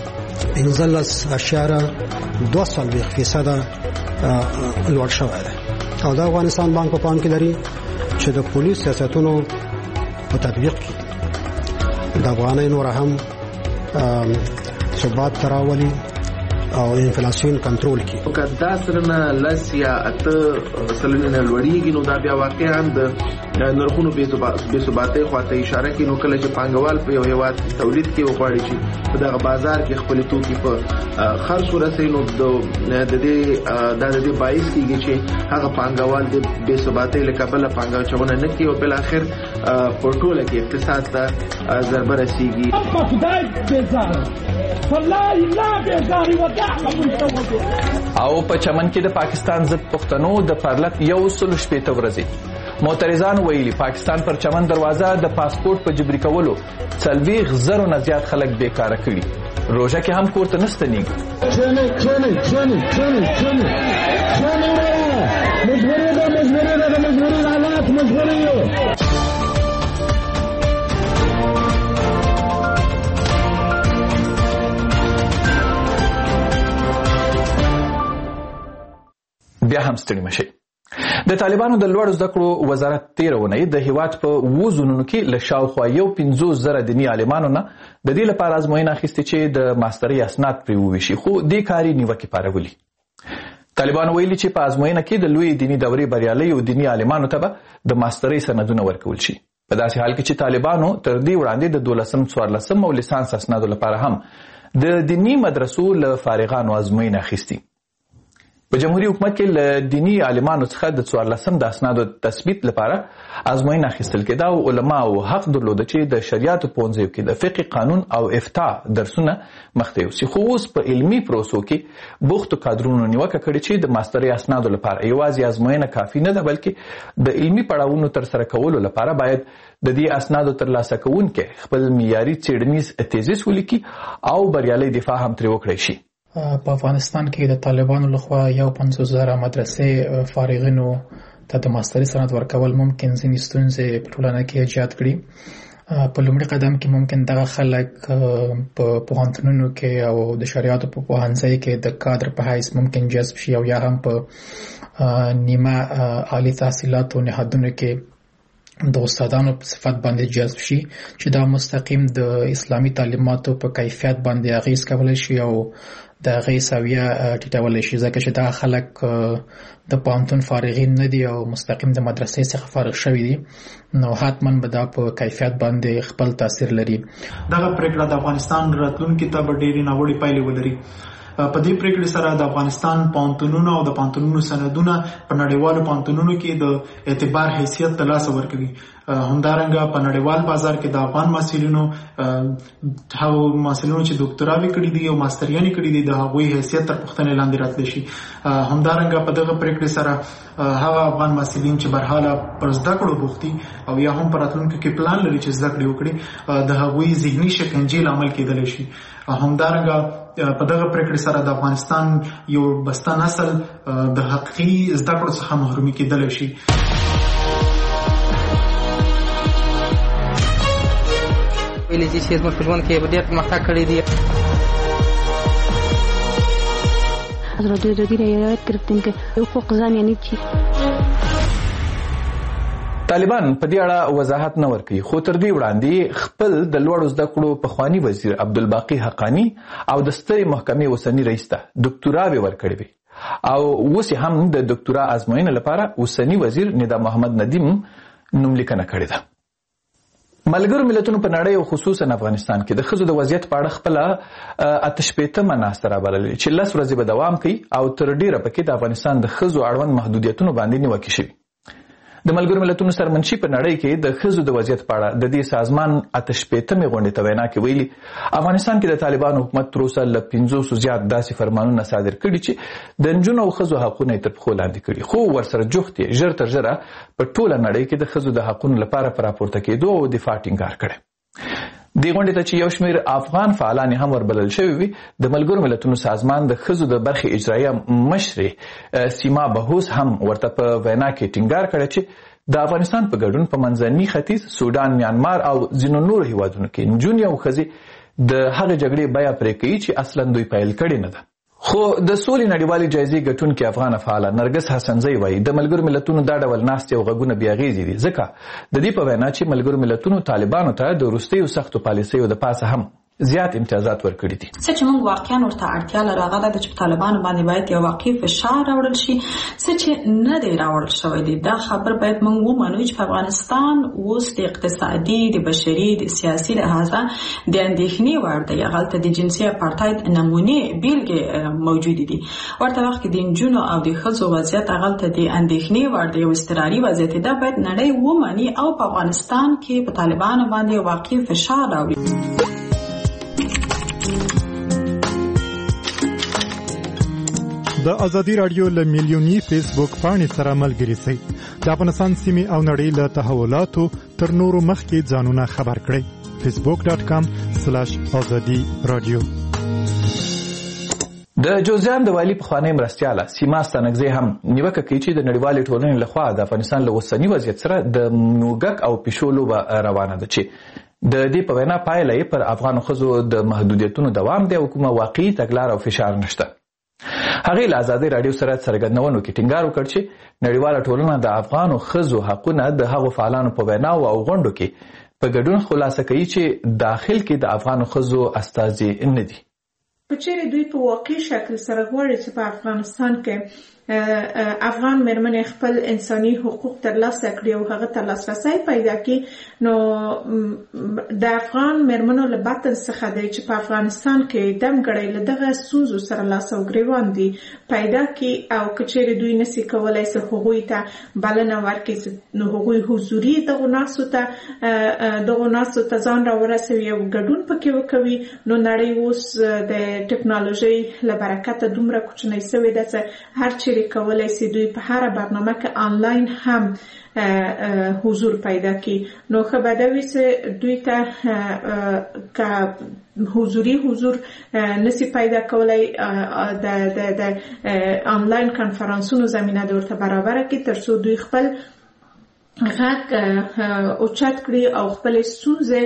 15.2% لوړ شوی دی او د افغانستان بانک په پام کې لري چې د پولیس سیاستونو په تطبیق کې د افغانۍ نور هم ثبات تراولي او انفلاسیون کنټرول کی. کدا سرنه لسیا اته سلنه لوړیږي نو دا بیا واقعا د نرخونو به ثباتي خواته اشاره کوي. نو کله چې پانګوال په یو هیواد تولید کې وغواړي چې په دغه بازار کې خپل توکي په خرڅ ورسوي نو د دې باعث کیږي چې هغه پانګوال د به ثباتي لکبل پانګوچونه نه کوي او بل اخر په ټوله کې اقتصاد ته ضربه رسیږي. او په چمن کې د پاکستان ضد پښتنو د پرلط 160 ورځې معترضان ویلي پاکستان پر چمن دروازه د پاسپورت په جبري کولو 40,000 نه زیات خلک بیکاره کړي. روژه کې هم کور ته نستنیږي. بیا هم ستړي مشي. د طالبانو د لوړ زده کړو وزارت 13 اونۍ د هیواد په 2 زونونو کې له شاوخوا 150,000 دیني عالمانو نه د دې لپاره ازموینه اخیستې چې د ماسترۍ اسناد پرې وویشي، خو دې کاري نیوکې پارولي. طالبانو ویلي چې په ازموینه کې د لوی دیني دورې بریالیو دیني عالمانو ته به د ماسترۍ سندونه ورکول شي. په داسې حال کې چې طالبانو تر دې وړاندې د 12م 14م او لیسانس اسنادو لپاره هم د دیني مدرسو له فارغانو ازموینه اخیستې. په جمهوریت حکومت کې له دینی عالمانو څخه د 14م د اسنادو تثبیت لپاره ازموینه اخیستل کېده او علماو حق درلوده چې د شریعت پوهنځیو کې د فقه، قانون او افتاء درسونه مخته یوسي. خو اوس په علمي پروسو کې بوختو کادرونو نیوکه کړې چې د ماسترۍ اسنادو لپاره یوازې ازموینه کافي نه ده، بلکې د علمي پړاوونو ترسره کولو لپاره باید د دې اسنادو ترلاسه کوونکي خپل معیاري څېړنیز تیزیس ولیکي او بریالي دفاع هم ترې وکړی شي. په افغانستان کې د طالبانو لخوا 50,000 مدرسې فارغینو ته د ماسترۍ سند ورکول ممکن ځینې ستونزې په ټولنه کې ایجاد کړي. په لومړي قدم کې ممکن دغه خلک په پوهنتونونو کې او د شریعتو په پوهنځي کې د کادر په حیث ممکن جذب شي او یا هم په نیمه عالی تحصیلاتو نهادونو کې د استادانو په صفت باندې جذب شي چې دا مستقیم د اسلامي تعلیماتو په کیفیت باندې اغیز کولی شي او د هغې سویه ټیټولی شي، ځکه چې دا خلک د پوهنتون فارغین نه دي او مستقیم د مدرسې څخه فارغ شوي دي، نو حتما به دا په کیفیت باندې خپل تاثیر لري. دغه پریکړه د افغانستان راتلونکي ته به ډېرې ناوړې پایلې ولري. په دې پریکړې سره د افغانستان پوهنتونونه او د پوهنتونونو سندونه په نړیوالو پوهنتونونو کې د اعتبار حیثیت ترلاسه ورکوي. همدارنګه په نړیوال بازار کې د افغان محصلینو چې ډاکټراوي کړي دي او ماستریانې کړي دي د هغوی حیثیت تر پوښتنې لاندې راتلی شي. همدارنګه په دغه پریکړې سره هغه افغان محصلین چې برحاله پر زده کړو بوخت دي او یا هم په راتلونکي کې پلان لري چې زده کړې وکړي د هغوی ذهني شکنجې لامل کېدلی شي. همدارنګه په دغه پریکړې سره د افغانستان یو بسته نسل د حقیقي زده کړو څخه محرومي کېدلی شي. ویلې چې زموږ په ژوند کې ډېر پرمختګ کړی دی. ازادي رایت گرفتیم که حقوق زن یعنی چی. طالبان په دې اړه وضاحت نه ورکوي، خو تر دې وړاندې خپل د لوړو زده کړو پخوانی وزیر عبدالباقي حقانی او د سترې محکمې اوسني رئیس ته ډاکټورا ورکړې وي او اوس هم د ډاکټورا ازموینې لپاره اوسني وزیر ندا محمد ندیم نوملیکنه کړې ده. ملګرو ملتونو په نړۍ او خصوصا افغانستان کې د ښځو د وضعیت په اړه خپله 88مه ناسته رابللې چې 10 ورځې به دوام کوي او تر ډیره پکې د افغانستان د ښځو اړوند محدودیتونو باندې نیوکې شوي. د ملګرو ملتونو سرمنشي په نړۍ کې د ښځو د وضعیت په اړه د دې سازمان 88مې غونډې ته وینا کې ویلي افغانستان کې د طالبانو حکومت تر اوسه له 500 زیات داسې فرمانونه صادر کړي چې د نجونو او ښځو حقونه یې تر پښو لاندې کړي، خو ورسره جوخت یې ژر تر ژره په ټوله نړۍ کې د ښځو د حقونو لپاره په راپورته کېدو او دفاع ټینګار کړی. دې غونډې ته چې یو شمېر افغان فعالان هم وربلل شوي وي، د ملګرو ملتونو سازمان د ښځو د برخې اجرایه مشرې سیما بهوس هم ورته په وینا کې ټینګار کړی چې د افغانستان په ګډون په منځني ختیځ، سودان، میانمار او ځینو نورو هیوادونو کې نجونې او ښځې د هغې جګړې بیه پرې کوي چې اصلا دوی پیل کړې نه ده. خو د سولې نړیوالې جایزې ګټونکې افغانه فعاله نرګس حسنزی وایي د ملګرو ملتونو دا ډول ناستې او غږونه بې اغېزې دي، ځکه د دې په وینا چې ملګرو ملتونو طالبانو ته د وروستیو سختو پالیسیو د پاسه هم زیات امتیازات ورکړي دي. څه چې موږ واقعا ورته اړتیا لرو هغه ده چې طالبانو باندې باید یو واقعي فشار راوړل شي، څه چې نه دی راوړل شوی دی. دا خبر باید موږ ومنو چې په افغانستان اوس د اقتصادي، د بشري، د سیاسي لحاظه د اندېښنې وړ دی. هغلته د جنسي اپارټاید نمونې بیلګې موجودې دي. ورته وخت کې د نجونو او د ښځو وضعیت هغلته د اندېښنې وړ دی، یو اضطراري وضعیت دی. دا باید نړۍ ومني او په افغانستان کې په طالبانو باندې واقعي فشار راوړي. د ازادي رادیو له میلیونی فیسبوک پاڼې سره ملګري شئ. د افغانستان سیمې او نړۍ له تحولاتو تر نورو مخکې ځانونه خبر کړئ. facebook.com/azadi radio. د جوزجان د والي پخوانی مرستیاله سیما ستانکزی هم نیوکه کوي چې د نړیوالې ټولنې لخوا د افغانستان له اوسني وضعیت سره د موږک او پیشو لوبه روانه ده چې د دې په وینا پایله یې پر افغان ښځو د محدودیتونو دوام دی او کومه واقعي تګلاره او فشار نشته. هغې له ازادي راډیو سره څرګندونو کې ټینګار وکړ چې نړیواله ټولنه د افغانو ښځو حقونه د هغو فعالانو په ویناو او غونډو کې په ګډون خلاصه کوي چې داخل کې د افغانو ښځو استازي نه دي. په چیرې دوی په واقعي شکل سره غواړي چې په افغانستان کې افغان مېرمنې خپل انساني حقوق ترلاسه کړي او هغه ته لاسرسی پیدا کړي، نو د افغان مېرمنو له باطن څخه دی چې په افغانستان کې دمګړی له دغه ستونزو سره لاس او ګریوان دي پیدا کړي او که چیرې دوی نسي کولی چې هغوی ته بلنه ورکړي نو هغوی حضوري دغو ناستو ته ځان راورسوي او ګډون پکې وکوي. نو نړۍ اوس د ټکنالوژۍ له برکته دومره کوچنۍ سوې ده چې هر چیرې کولای شي دوی په هر برنامه کې آنلاین هم حضور پیدا کړي. نو ښه به ده وي چې دوی ته که حضور نسی پیدا کولای د آنلاین کنفرانسونو زمینه د ورته برابره کړي تر څو دوی خپل غږ اوچت کړي او خپل ستونزې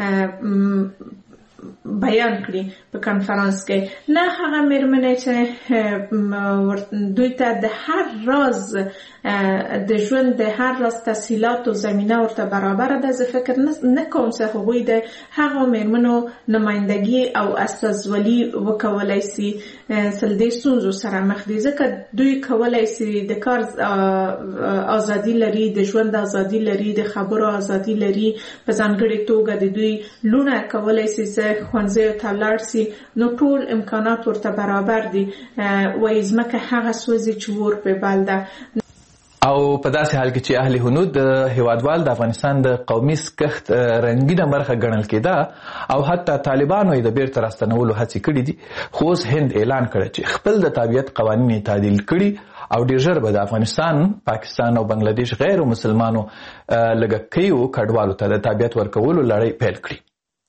بیان کړي په کنفرانس کې. نه هغه مېرمنې چې دوی ته د هر راز د ژوند د هر راز تسهیلاتو زمینه ورته برابره ده. زه فکر نه کوم چې هغوی د هغو مېرمنو نمایندګي او استازولي وکولای شي چې د ستونزو سره مخ دي، ځکه دوی کولای شي د کار ازادي لري، د ژوند ازادي لري، د خبرو ازادي لري. په ځانګړې توګه د دوی لونه کولای شي چې ښوونځیو ته لاړ شي، نو ټول امکانات ورته برابر دي. وایي ځمکه هغه سوځي چې اور پرې بل ده. او په داسې حال کې چې اهل هنود هیوادوال د افغانستان د قومي سکښت رنګینه برخه ګڼل کېده او حتی طالبانو یې د بیرته راستنولو هڅې کړې دي، خو اوس هند اعلان کړی چې خپل د تابعیت قوانین یې تعدیل کړي او ډېر ژر به د افغانستان، پاکستان او بنگلادیش غیر مسلمانو لږکیو کډوالو ته د تابعیت ورکولو لړۍ پیل کړي.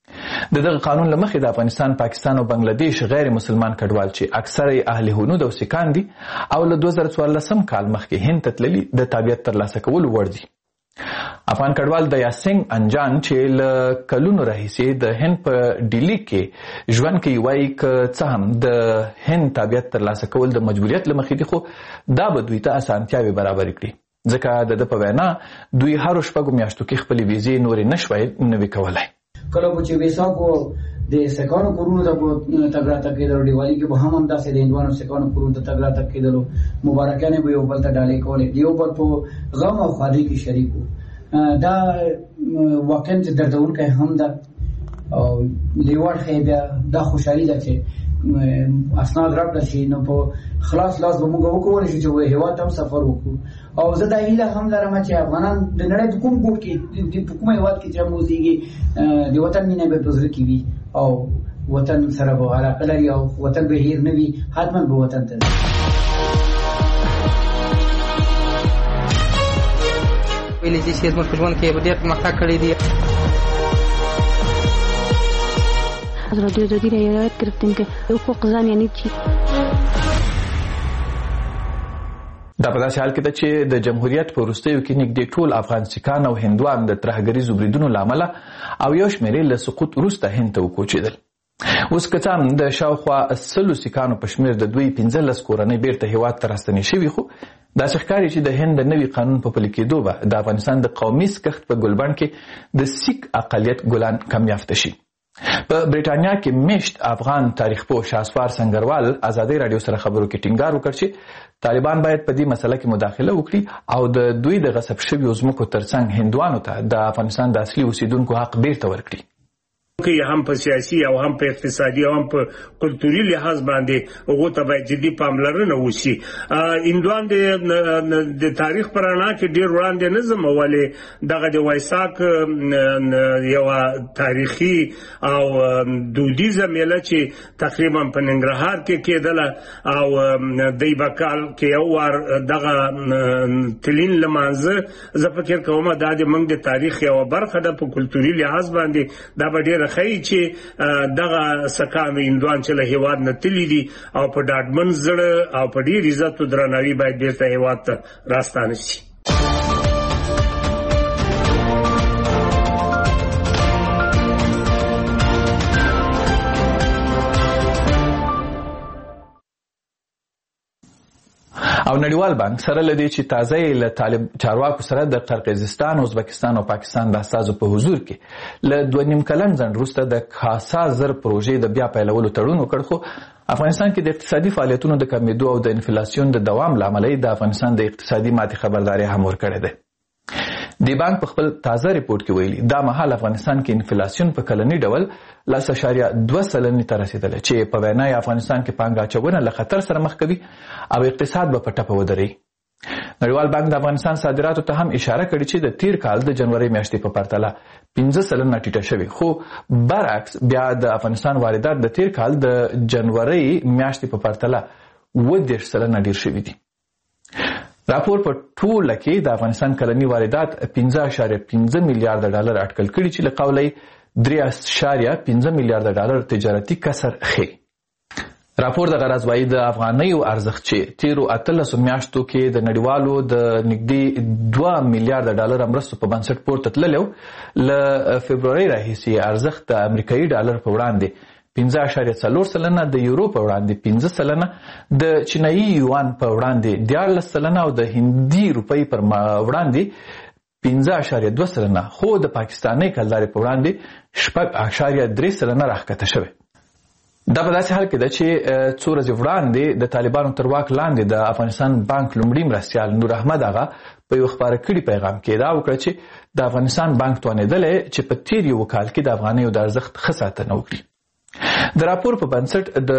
دغه قانون لمخې د افغانستان، پاکستان او بنگلاديش غیر مسلمان کډوال چې اکثره اهل هنود او سکان دي او له 2014 کال مخکې هند ته تللي د تابعیت ترلاسه کولو وړ دي. افغان کډوال د یاسنګ انجان چې له کلونو راهیسې د هند په ډیلی کې ژوند کوي وایي که څه هم د هند تابعیت ترلاسه کول د مجبوریت له مخې دي، خو دا به دوی ته اسانتیاوې برابرې کړي، ځکه د ده په وینا دوی هرو 6 میاشتو کې خپلې ویزې نورې نشوای نوي کولی. کله چې ویسا کو د سکانو کورونو ته تګ راتګ کېدلو، ډیوالي کې به هم همداسې د هندوانو سکانو کورونو ته تګ راتګ کېدلو، مبارکانې به یو بل ته ډالۍ کولې، د یو بل په غم او ښادۍ کې شریک وو. دا واقعا چې دردونکی هم ده او لیوړ ښیي بیا دا خوشحالي ده چې اسناد راکړه شي نو په خلاص لاس به موږ وکولی شو چې هېواد ته هم سفر وکړو. او زه دا هیله هم لرم چې افغانان د نړۍ په کوم ګوټ کې په کوم هېواد کې چې هم اوسېږي د وطن مینه به په زړه کې وي او وطن سره به علاقه لري او وطن به هیر نه وي، حتما به وطن ته ویلې چې زموږ په ژوند کې به ډېر پرمختګ کړی دی. ازادي راډیو د روایت گرفتیم که حقوق زن یعنی چی؟ دا په داسې حال کې ده چې د جمهوریت په وروستیو کې نږدې ټول افغان سکان او هندوان د ترهګریزو بریدونو له امله او یو شمېرې له سقوط وروسته هند ته وکوچېدل. اوس که څه هم د شاوخوا 100 سکانو په شمېر د دوی 15 کورنۍ بیرته هېواد ته راستنې شوي، خو داسې ښکاري چې د هند د نوي قانون په پلي کېدو به د افغانستان د قومي سکښت په ګلبڼ کې د سیک اقلیت ګلان کم یافته شي. په بریټانیا کې میشت افغان تاریخ پوه شاسوار سنگروال ازادي رادیو سره خبرو کې ټینګار وکړ چې طالبان باید په دې مسله کې مداخله وکړي او د دوی د غصب شویو ځمکو ترڅنګ هندوانو ته د افغانستان د اصلي اوسیدونکو حق بیرته ورکړي. کې هم په سیاسي او هم په اقتصادي او هم په کلتوري لحاظ باندې هغه ته باید جدي پاملرنه وشي. هندوان د تاریخ پرانا کې ډیر وړاندې نه زمولې دغه د وایساک یو تاریخي او دودیزه میله چې تقریبا په ننګرهار کې کېدله او د بکال کې یو ور دغه تلین لمانځه زه فکر کوم دا د موږ د تاریخ یو برخه ده په کلتوري لحاظ باندې دا ډیر خی چې دغه سکانو هندوان چې له هېواد نه تللي دي او په ډاډمن زړه او په ډېر عزت او درناوي باید بیرته هېواد ته راستانه شي. او نړیوال بانک سره لدی چې تازه له طالب چارواکو سره د قرقیزستان، ازبکستان او پاکستان د اساسو په حضور کې له 2.5 کلن ځنډ وروسته د خاصه زر پروژې د بیا پیلولو تړون وکړ، خو افغانستان کې د اقتصادي فعالیتونو د کمیدو او د انفلاسیون د دوام لامل د افغانستان د اقتصادي ماتې خبرداري هم ورکړې ده. دی بانک په خپل تازه ریپورت کې ویلي دا مهال افغانستان کې انفلاسیون په کلنی ډول 0.2% ته رسیدلی چې په وینا افغانستان کې پانګه اچونه له خطر سره مخ کوي او اقتصاد به په ټپه ودرېږي. نړیوال بانک د افغانستان صادراتو ته هم اشاره کړې چې د تیر کال د جنوري میاشتې په پرتله 15% ټیټه شوي، خو برعکس بیا د افغانستان واردات د تیر کال د جنوري میاشتې په پرتله 10% ډیر شوي دي. راپور په ټوله کې د افغانستان کلنی واردات 15.5 میلیارډ ډالر اټکل کړي چې له قوله 3.5 میلیارډ ډالر تجارتي کسر ښیي. راپور د غرض وايي د افغانیو ارزښت چې تیرو 13 میاشتو کې د نړیوالو د نږدې 2 میلیارډ ډالر مرستو په بنسټ پورته تللی، له فبروري راهیسې ارزښت د امریکایي ډالر په وړاندې 15.4%، د یورو په وړاندې 15%، د چینایي یوان په وړاندې 14% او د هندي روپۍ پر وړاندې 15.2%، خو د پاکستاني کلدارې په وړاندې 6.3% راښکته شوی. دا په داسې حال کې ده چې څو ورځې وړاندې د طالبانو تر واک لاندې د افغانستان بانک لومړي مرستیال نور احمد آغا په یو خبره کړي پیغام کې دا وکړه چې د افغانستان بانک توانېدلی چې په تیر یو کال کې د افغانیو د ارزښت ښه ساتنه وکړي. د راپور په بنسټ د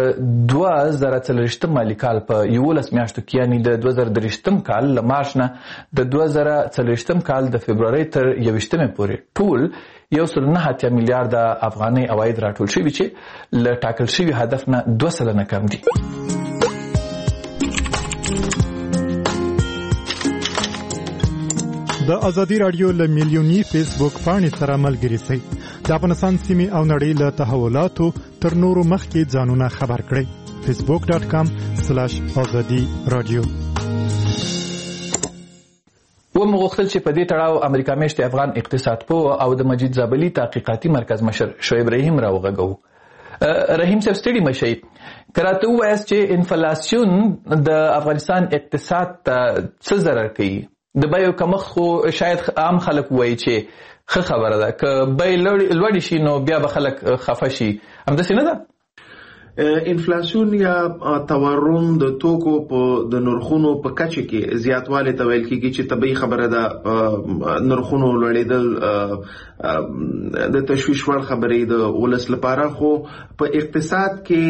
2040 مالي کال په 11 میاشتو کې یعنی د 2023 کال له مارچ نه د 2040 کال د فبروري تر 21 پورې ټول 1.9 میلیارډ افغاني عواید راټول شوي چې له ټاکل شوي هدف نه 2% کم دي. د ازادي رادیو له میلیونی فیسبوک پاڼې سره ملګري شئ. د افغانستان سیمې او نړۍ له تحولاتو تر نورو مخکې ځانونه خبر کړئ. facebook.com/azadi radio. ومغوښتل چې په دې تړاو امریکا میشتې افغان اقتصاد پوه او د مجید زابلي تحقیقاتي مرکز مشر شعیب رحیم راوغږو. رحیم صاحب ستړي مشئ، کراته وایاست چې انفلاسیون د افغانستان اقتصاد ته څه ضرر کوي؟ د بیو کمښت خو شاید عام خلک وایي چې ښه خبره ده، که بیې لوړې شي نو بیا به خلک خفه شي، همداسې نه ده؟ انفلاسیون یا تورم د توکو په د نرخونو په کچه کې زیاتوالی ته ویل کېږي چې طبیعي خبره ده. نرخونو لوړېدل د تشویش وړ خبرې د ولس لپاره، خو په اقتصاد کې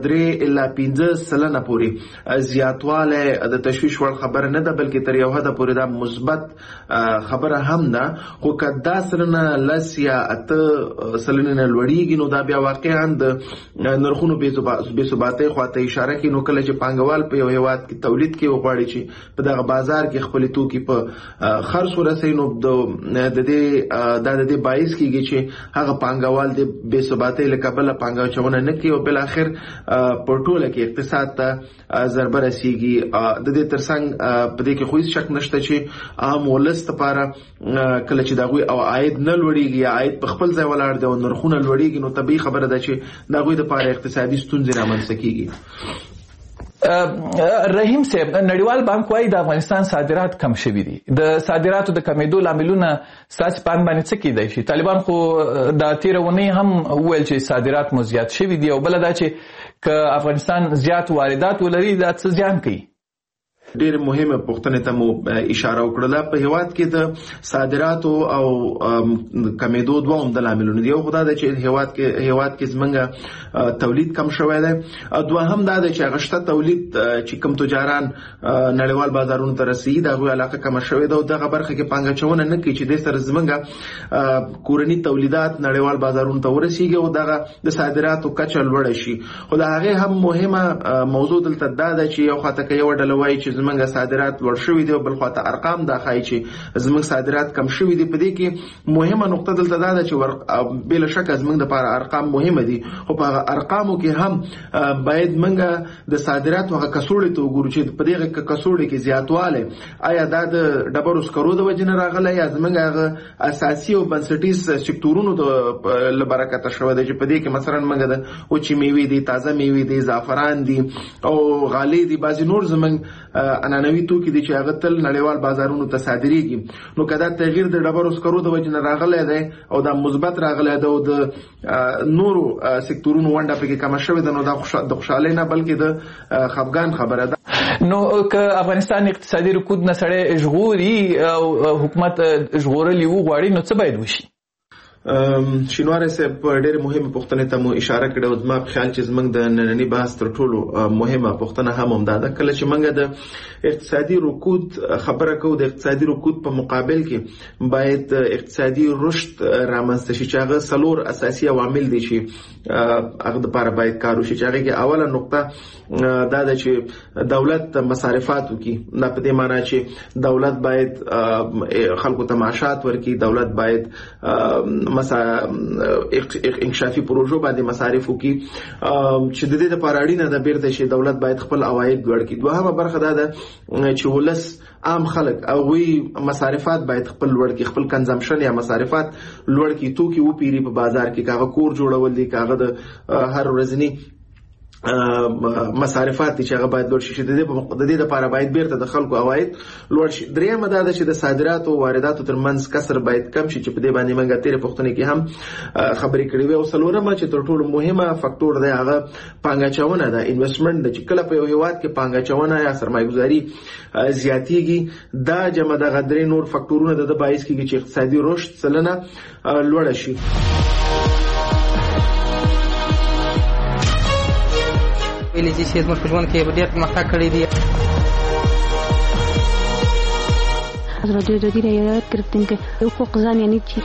3-5% پورې زیاتوالی د تشویش وړ خبره نه ده، بلکې تر یو حده پورې دا مثبت خبره هم ده. خو که 10 یا 8% لوړېږي نو دا بیا واقعا د نرخونو بې ثباتۍ خواته اشاره کوي. نو کله چې پانګوال په یو هیواد کې تولید کې وغواړي چې په دغه بازار کې خپل توکي په خرڅ ورسوي، نو د دې باعث کېږي چې هغه پانګوال د بې ثباتۍ له کبله پانګاچونه نه کوي او بل اخر په ټوله کې اقتصاد ته ضربه رسیږي. د دې ترڅنګ په دې کې خو هیڅ شک نشته چې عام ولس لپاره کله چې دغوی او عاید نه لوړېږي یا عاید په خپل ځای ولاړ دی او نرخونه لوړېږي، نو طبیعي خبره ده چې دغوی لپاره اقتصادي ستونزې رامنځته کېږي. رحیم صاحب، نړیوال بانک وايي د افغانستان صادرات کم شوي دي. د صادراتو د کمیدو لاملونه ستاسو په اند باندې څه کېدای شي؟ طالبان خو د تېره اونۍ هم وویل چې صادرات مو زیات شوي دي، او بله دا چې که افغانستان زیات واردات ولري دا څه زیان کوي؟ ډېر مهمه پوښتنه ته مو اشاره وکړه. په هیواد کې د صادراتو او کمیدو دوه عمده لاملونه دي. یو خو دا ده چې هیواد کې زمونږ تولید کم شوی دی، دوهم دا ده چې هغه شته تولید چې کوم تجاران نړیوال بازارونو ته رسېږي د هغوی علاقه کمه شوې ده او دغه برخه کې پانګاچونه نه کوي چې دې سره زمونږ کورني تولیدات نړیوال بازارونو ته ورسېږي او دغه د صادراتو کچه لوړه شي. خو د هغې هم مهمه موضوع دلته دا ده چې یو خواته که یوه ډله وایي چې زمونږ صادرات لوړ شوي دي او بل خواته ارقام دا ښایي چې زمونږ صادرات کم شوي دي. په دې کې مهمه نقطه دلته دا ده چې بې له شکه زمونږ دپاره ارقام مهمه دي، خو په هغه ارقامو کې هم باید موږ د صادراتو هغه کڅوړې ته وګورو چې په دغه کڅوړې کې زیاتوالی آیا دا د ډبرو سکرو د وجې نه راغلی یا زمونږ هغه اساسي او بنسټیز سکتورونو له برکته شوی دی چې په دې کې مثلا موږ د وچې میوې دي، تازه میوې دي، زعفران دي او غالۍ دي، بعضې نور زمونږ عنعنوي توکي دي چې هغه تل نړیوال بازارونو ته صادریږي. نو که دا تغییر د ډبرو سکرو د وجې نه راغلی دی او دا مثبت راغلی دی او د نورو سکتورونو ونډه پکې کمه شوې ده، نو دا د خوشحالۍ نه بلکې د خفګان خبره ده. نو که افغانستان اقتصادي رکود نه سړی ژغوري او حکومت ژغورل یې وغواړي نو څه باید وشي؟ شینواری صاحب ډېرې مهمه پوښتنې ته مو اشاره کړې او زما په خیال چې زموږ د ننني بحث تر ټولو مهمه پوښتنه هم همدا ده. کله چې موږ د اقتصادي رکود خبره کوو، د اقتصادي رکود په مقابل کې باید اقتصادي رشد رامنځته شي چې هغه 4 اساسي عوامل دي چې هغه دپاره باید کار وشي. چې هغې کې اوله نقطه دا ده چې دولت مصارفات وکړي. دا په دې معنی چې دولت باید خلکو ته معاشات ورکړي، دولت باید انکشافي پروژو باندې مصارف وکړي چې د دې لپاره اړینه ده بیرته چې دولت باید خپل عواید لوړ کړي. دوهمه برخه دا ده چې ولس عام خلک هغوی مصارفات باید خپل لوړ کړي، خپل کنزمپشن یا مصارفات لوړ کړي، توکي وپیري په بازار کې، که هغه کور جوړول دي، که هغه د هر ورځني مصارفات دي چې هغه باید لوړ شي. د دې لپاره باید بیرته د خلکو عواید لوړ شي. دریمه دا ده چې د صادراتو او وارداتو ترمنځ کسر باید کم شي چې په دې باندې موږ تېرې پوښتنې کې هم خبرې کړې وې. او څلورمه چې تر ټولو مهمه فکټور دی هغه پانګاچونه ده، انویسټمنټ ده. چې کله په یو هیواد کې پانګاچونه یا سرمایه‌ګذاري زیاتېږي، دا جمع دغه درې نور فکټورونه د باعث کېږي چې اقتصادي رشد سلنه لوړه شي. ویلې چې زموږ په ژوند کې ډېر پرمختګ کړی دی. ازادي راډیو د رایت گرفتیم که حقوق زن یعنی چی؟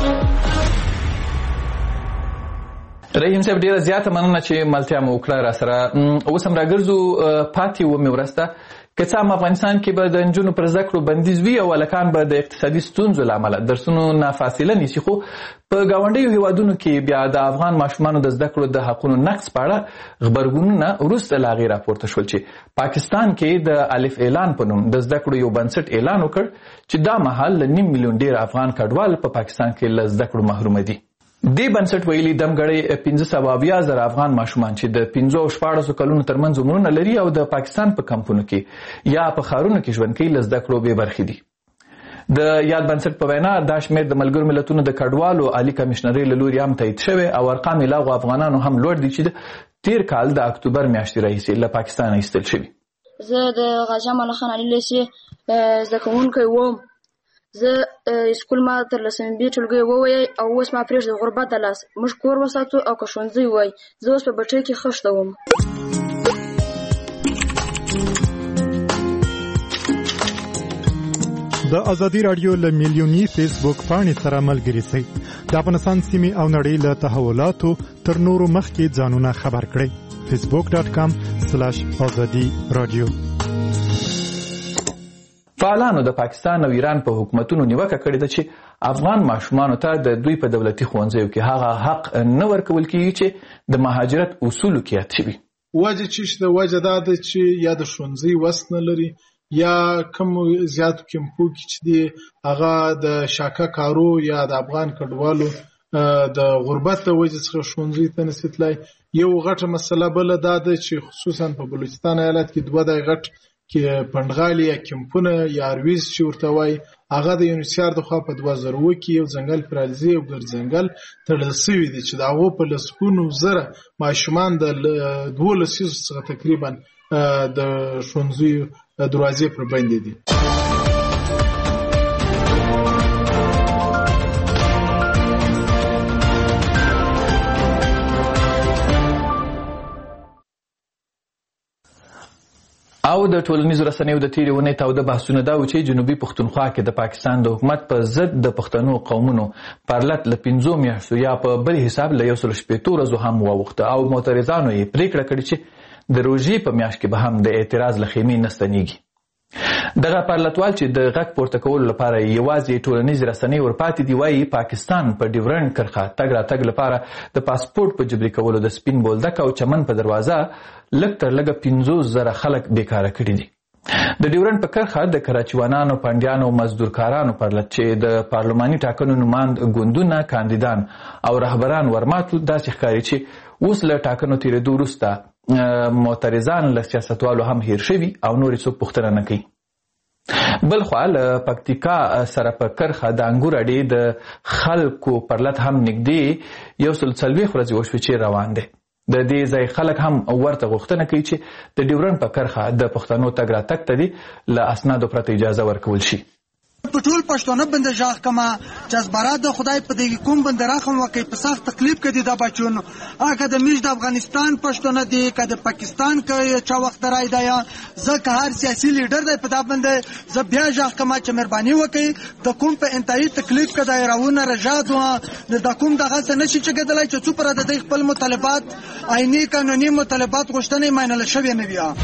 رحیم صاحب ډیره زیاته مننه چې ملتیا مو وکړه را سره. اوس هم راګرځو پاتې ومې ورسته که څه هم افغانستان کې به د نجونو پر زده کړو بندیز وي او هلکان به د اقتصادي ستونزو له امله درسونو نه فاصله نیسي، خو په ګاونډیو هیوادونو کې بیا د افغان ماشومانو د زده کړو د حقونو نقض په اړه غبرګونونه وروسته له هغې راپورته شول چې پاکستان کې د الف اعلان په نوم د زده کړو یو بنسټ اعلان وکړ چې دا مهال له 9 میلیون ډیر افغان کډوال په پاکستان کې له زده کړو محروم دي. دې بنسټ ویلي دمګړی 15,000 افغان ماشومان چې د 15 او 14 کلونو ترمنځ عمرونه لري او د پاکستان په کمپونو کې یا په ښارونو کې ژوند کوي له زده کړو بې برخې دي. د یاد بنسټ په وینا دا شمېر د ملګرو ملتونو د کډوالو عالی کمشنرۍ له لوري هم تایید شوی او ارقام یې له هغو افغانانو هم لوړ دي چې د تیر کال د اکتوبر میاشتې راهیسې له پاکستانه ایستل شوي. زه د غازي امان الله خان علي لیسې زده کوونکی وم. زه سکول ما تر 10 بي ټولګي ووایي او اوس ما پرېږدي د غربت د لاس موږ کور وساتو او که ښوونځی وای زه اوس په بټۍ کې خښته وم. د ازادي رادیو له میلیوني فیسبوک پاڼې سره ملګري سئ. د افغانستان سیمې او نړۍ له تحولاتو تر نورو مخکې ځانونه خبر کړئ. facebook.com/azadi radio. فعالانو د پاکستان او ایران په حکومتونو نیوکه کړې ده چې افغان ماشومانو ته د دوی په دولتي ښوونځیو کې هغه حق نه ورکول کیږي چې د مهاجرت اصولو کې یاد شوي. وجه چې د وجه دا ده چې یا د ښوونځي وس نه لري یا کوم زیاتو کمپو کې چې دی هغه د شاکه کارو یا د افغان کډوالو د غربت د وجه څخه ښوونځي ته نشي تللی. یو غټه مسله بله دا ده چې خصوصا په بلوچستان ایالت کې دوه د غټ کې پندغالي یا کمپونه یا ارویز چې ورته وایي هغه د یونیسیار د خوا په 2000 کې یو ځنګل پرالزي او ګرځنګل تړل شوي دي چې د هغو په لسګونو زره ماشومان د 12 څخه تقریبا د ښوونځیو دروازې پر بندې دي. او د ټولنیزو رسنیو د تیرې اونۍ تاوده بحثونه دا و چې جنوبي پښتونخوا کې د پاکستان د حکومت په ضد د پښتنو قومونو پرلت له 15 میاشتو یا په بل حساب له 160 ورځو هم واوښته او معترضانو یې پریکړه کړې چې د روژې په میاشت کې به هم د اعتراض له خیمې نه ستنېږي. دغه پرلتوال چې د غږ پورته کولو لپاره یوازې ټولنیزې رسنۍ ورپاتې دي وایي پاکستان په ډیورنډ کرښه تګ راتګ لپاره د پاسپورټ په جبري کولو د سپین بولدک او چمن په دروازه لږ تر لږه 15,000 خلک بیکاره کړي دي. د ډیورنډ په کرښه د کراچیوانانو، پنډیانو، مزدورکارانو پرلت چې د پارلماني ټاکنو نماند ګوندونه، کاندیدان او رهبران ورماتو داسې ښکاري چې اوس له ټاکنو تېرېدو وروسته معترضان له سیاستوالو هم هیر شوي او نور څوک پوښتنه نه کوي. بل خوا له پکتیکا سره په کرښه د انګور اډې د خلکو پرلت هم نږدې 140 ورځې وشوې چې روان دی. د دې ځای خلک هم ورته غوښتنه کوي چې د ډیورنډ په کرښه د پښتنو تګ راتګ ته دې له اسنادو پرته اجازه ورکول شي. په ټول پښتانه باندې ژغ کما چې زبرات د خدای په دې کوم باندې راخم وکي په سخت تکلیف کې دي دا بچون هغه د میش د افغانستان پښتانه دي که د پاکستان کې چا وخت راي دی ځکه هر سیاسي لیډر دی په دا باندې ز بیا ژغ کما چې مهرباني وکي د کوم په انتهایی تکلیف کې دی راونه رجادو د کوم دغه څه نشي چې کېدلای چې څو پر د خپل مطالبات آئینی قانوني مطالبات غوښتنې ماینل شوی نه بیا.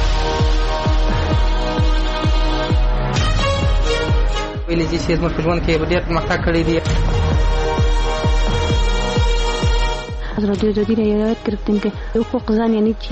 ویلې چې زموږ په ژوند کې ډېر پرمختګ کړی دی. حضرت ازادي رعایت کردیم که حقوق زن یعنی چی؟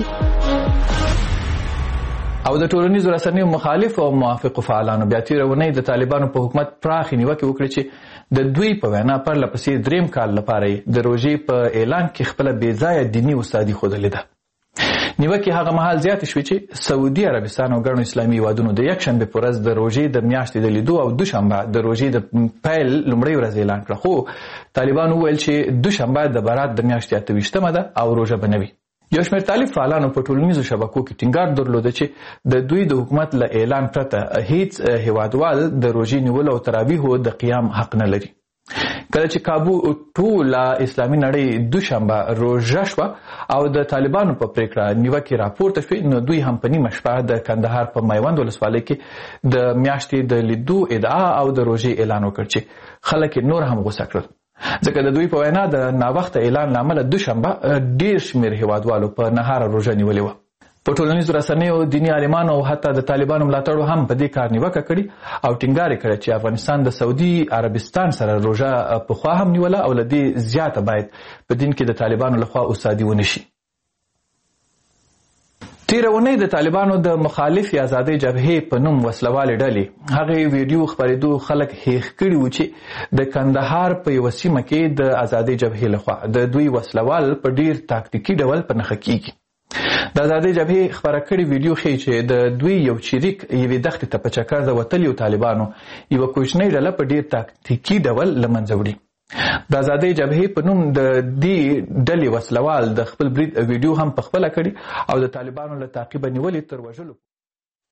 او د ټولنیزو رسنیو مخالف او موافق فعالانو بیا تېره اونۍ د طالبانو په حکومت پراخې نیوکې وکړې چې د دوی په وینا پرله پسې دریم کال لپاره د روژې په اعلان کې خپله بېځایه دیني استادي ښودلې ده. نیوکې هغه مهال زیاتې شوې چې سعودي عربستان او ګڼو اسلامي هیوادونو د یکشنبې په ورځ د روژې د میاشتې د لیدو او دوشنبه د روژې د پیل لومړۍ ورځ اعلان کړه، خو طالبانو وویل چې دوشنبه د برات د میاشتې 28مه ده او روژه به نه وي. یو شمېر طالب فعالانو په ټولنیزو شبکو کې ټینګار درلوده چې د دوی د حکومت له اعلان پرته هیڅ هیوادوال د روژې نیولو او تراویحو د قیام حق نه لري. کله چې کابو ټوله اسلامي نړۍ دوشنبه روژه شوه او د طالبانو په پریکړه نیوکې راپورته شوې نو دوی هم په نیمه شپه د کندهار په میوند ولسوالۍ کې د میاشتې د لیدو ادعا او د روژې اعلان وکړ چې خلک نور هم غوسه کړل، ځکه د دوی په وینا د ناوخته اعلان له امله دوشنبه ډېر شمېر هیوادوالو په نهاره روژه نیولې وه. په ټولنیزو رسنیو دیني عالمانو او حتی د طالبانو ملاتړو هم په دې کار نیوکه کړې او ټینګار یې کړی چې افغانستان د سعودي عربستان سره روژه پخوا هم نیوله او له دې زیاته باید په دین کې د طالبانو لخوا استادي ونه شي. تیره اونۍ د طالبانو د مخالفې ازادۍ جبهې په نوم وسلوالې ډلې هغې ویډیو خپرېدو خلک هیښ کړي وو چې د کندهار په یوه سیمه کې د ازادۍ جبهې لخوا د دوی وسلوال په ډیر تاکتیکي ډول په نښه کیږي. د ازادۍ جبهې خپره کړې ویډیو ښیي چې د دوی یو چریک یوې دښتې ته په چکر د وتلیو طالبانو یوه کوچنۍ ډله په ډیر تاکتیکي ډول له منځه وړي. د ازادۍ جبهې په نوم د دې ډلې وسلوال د خپل برید ویډیو هم پخپله کړي او د طالبانو له تعقیبه نیولې تر وژلو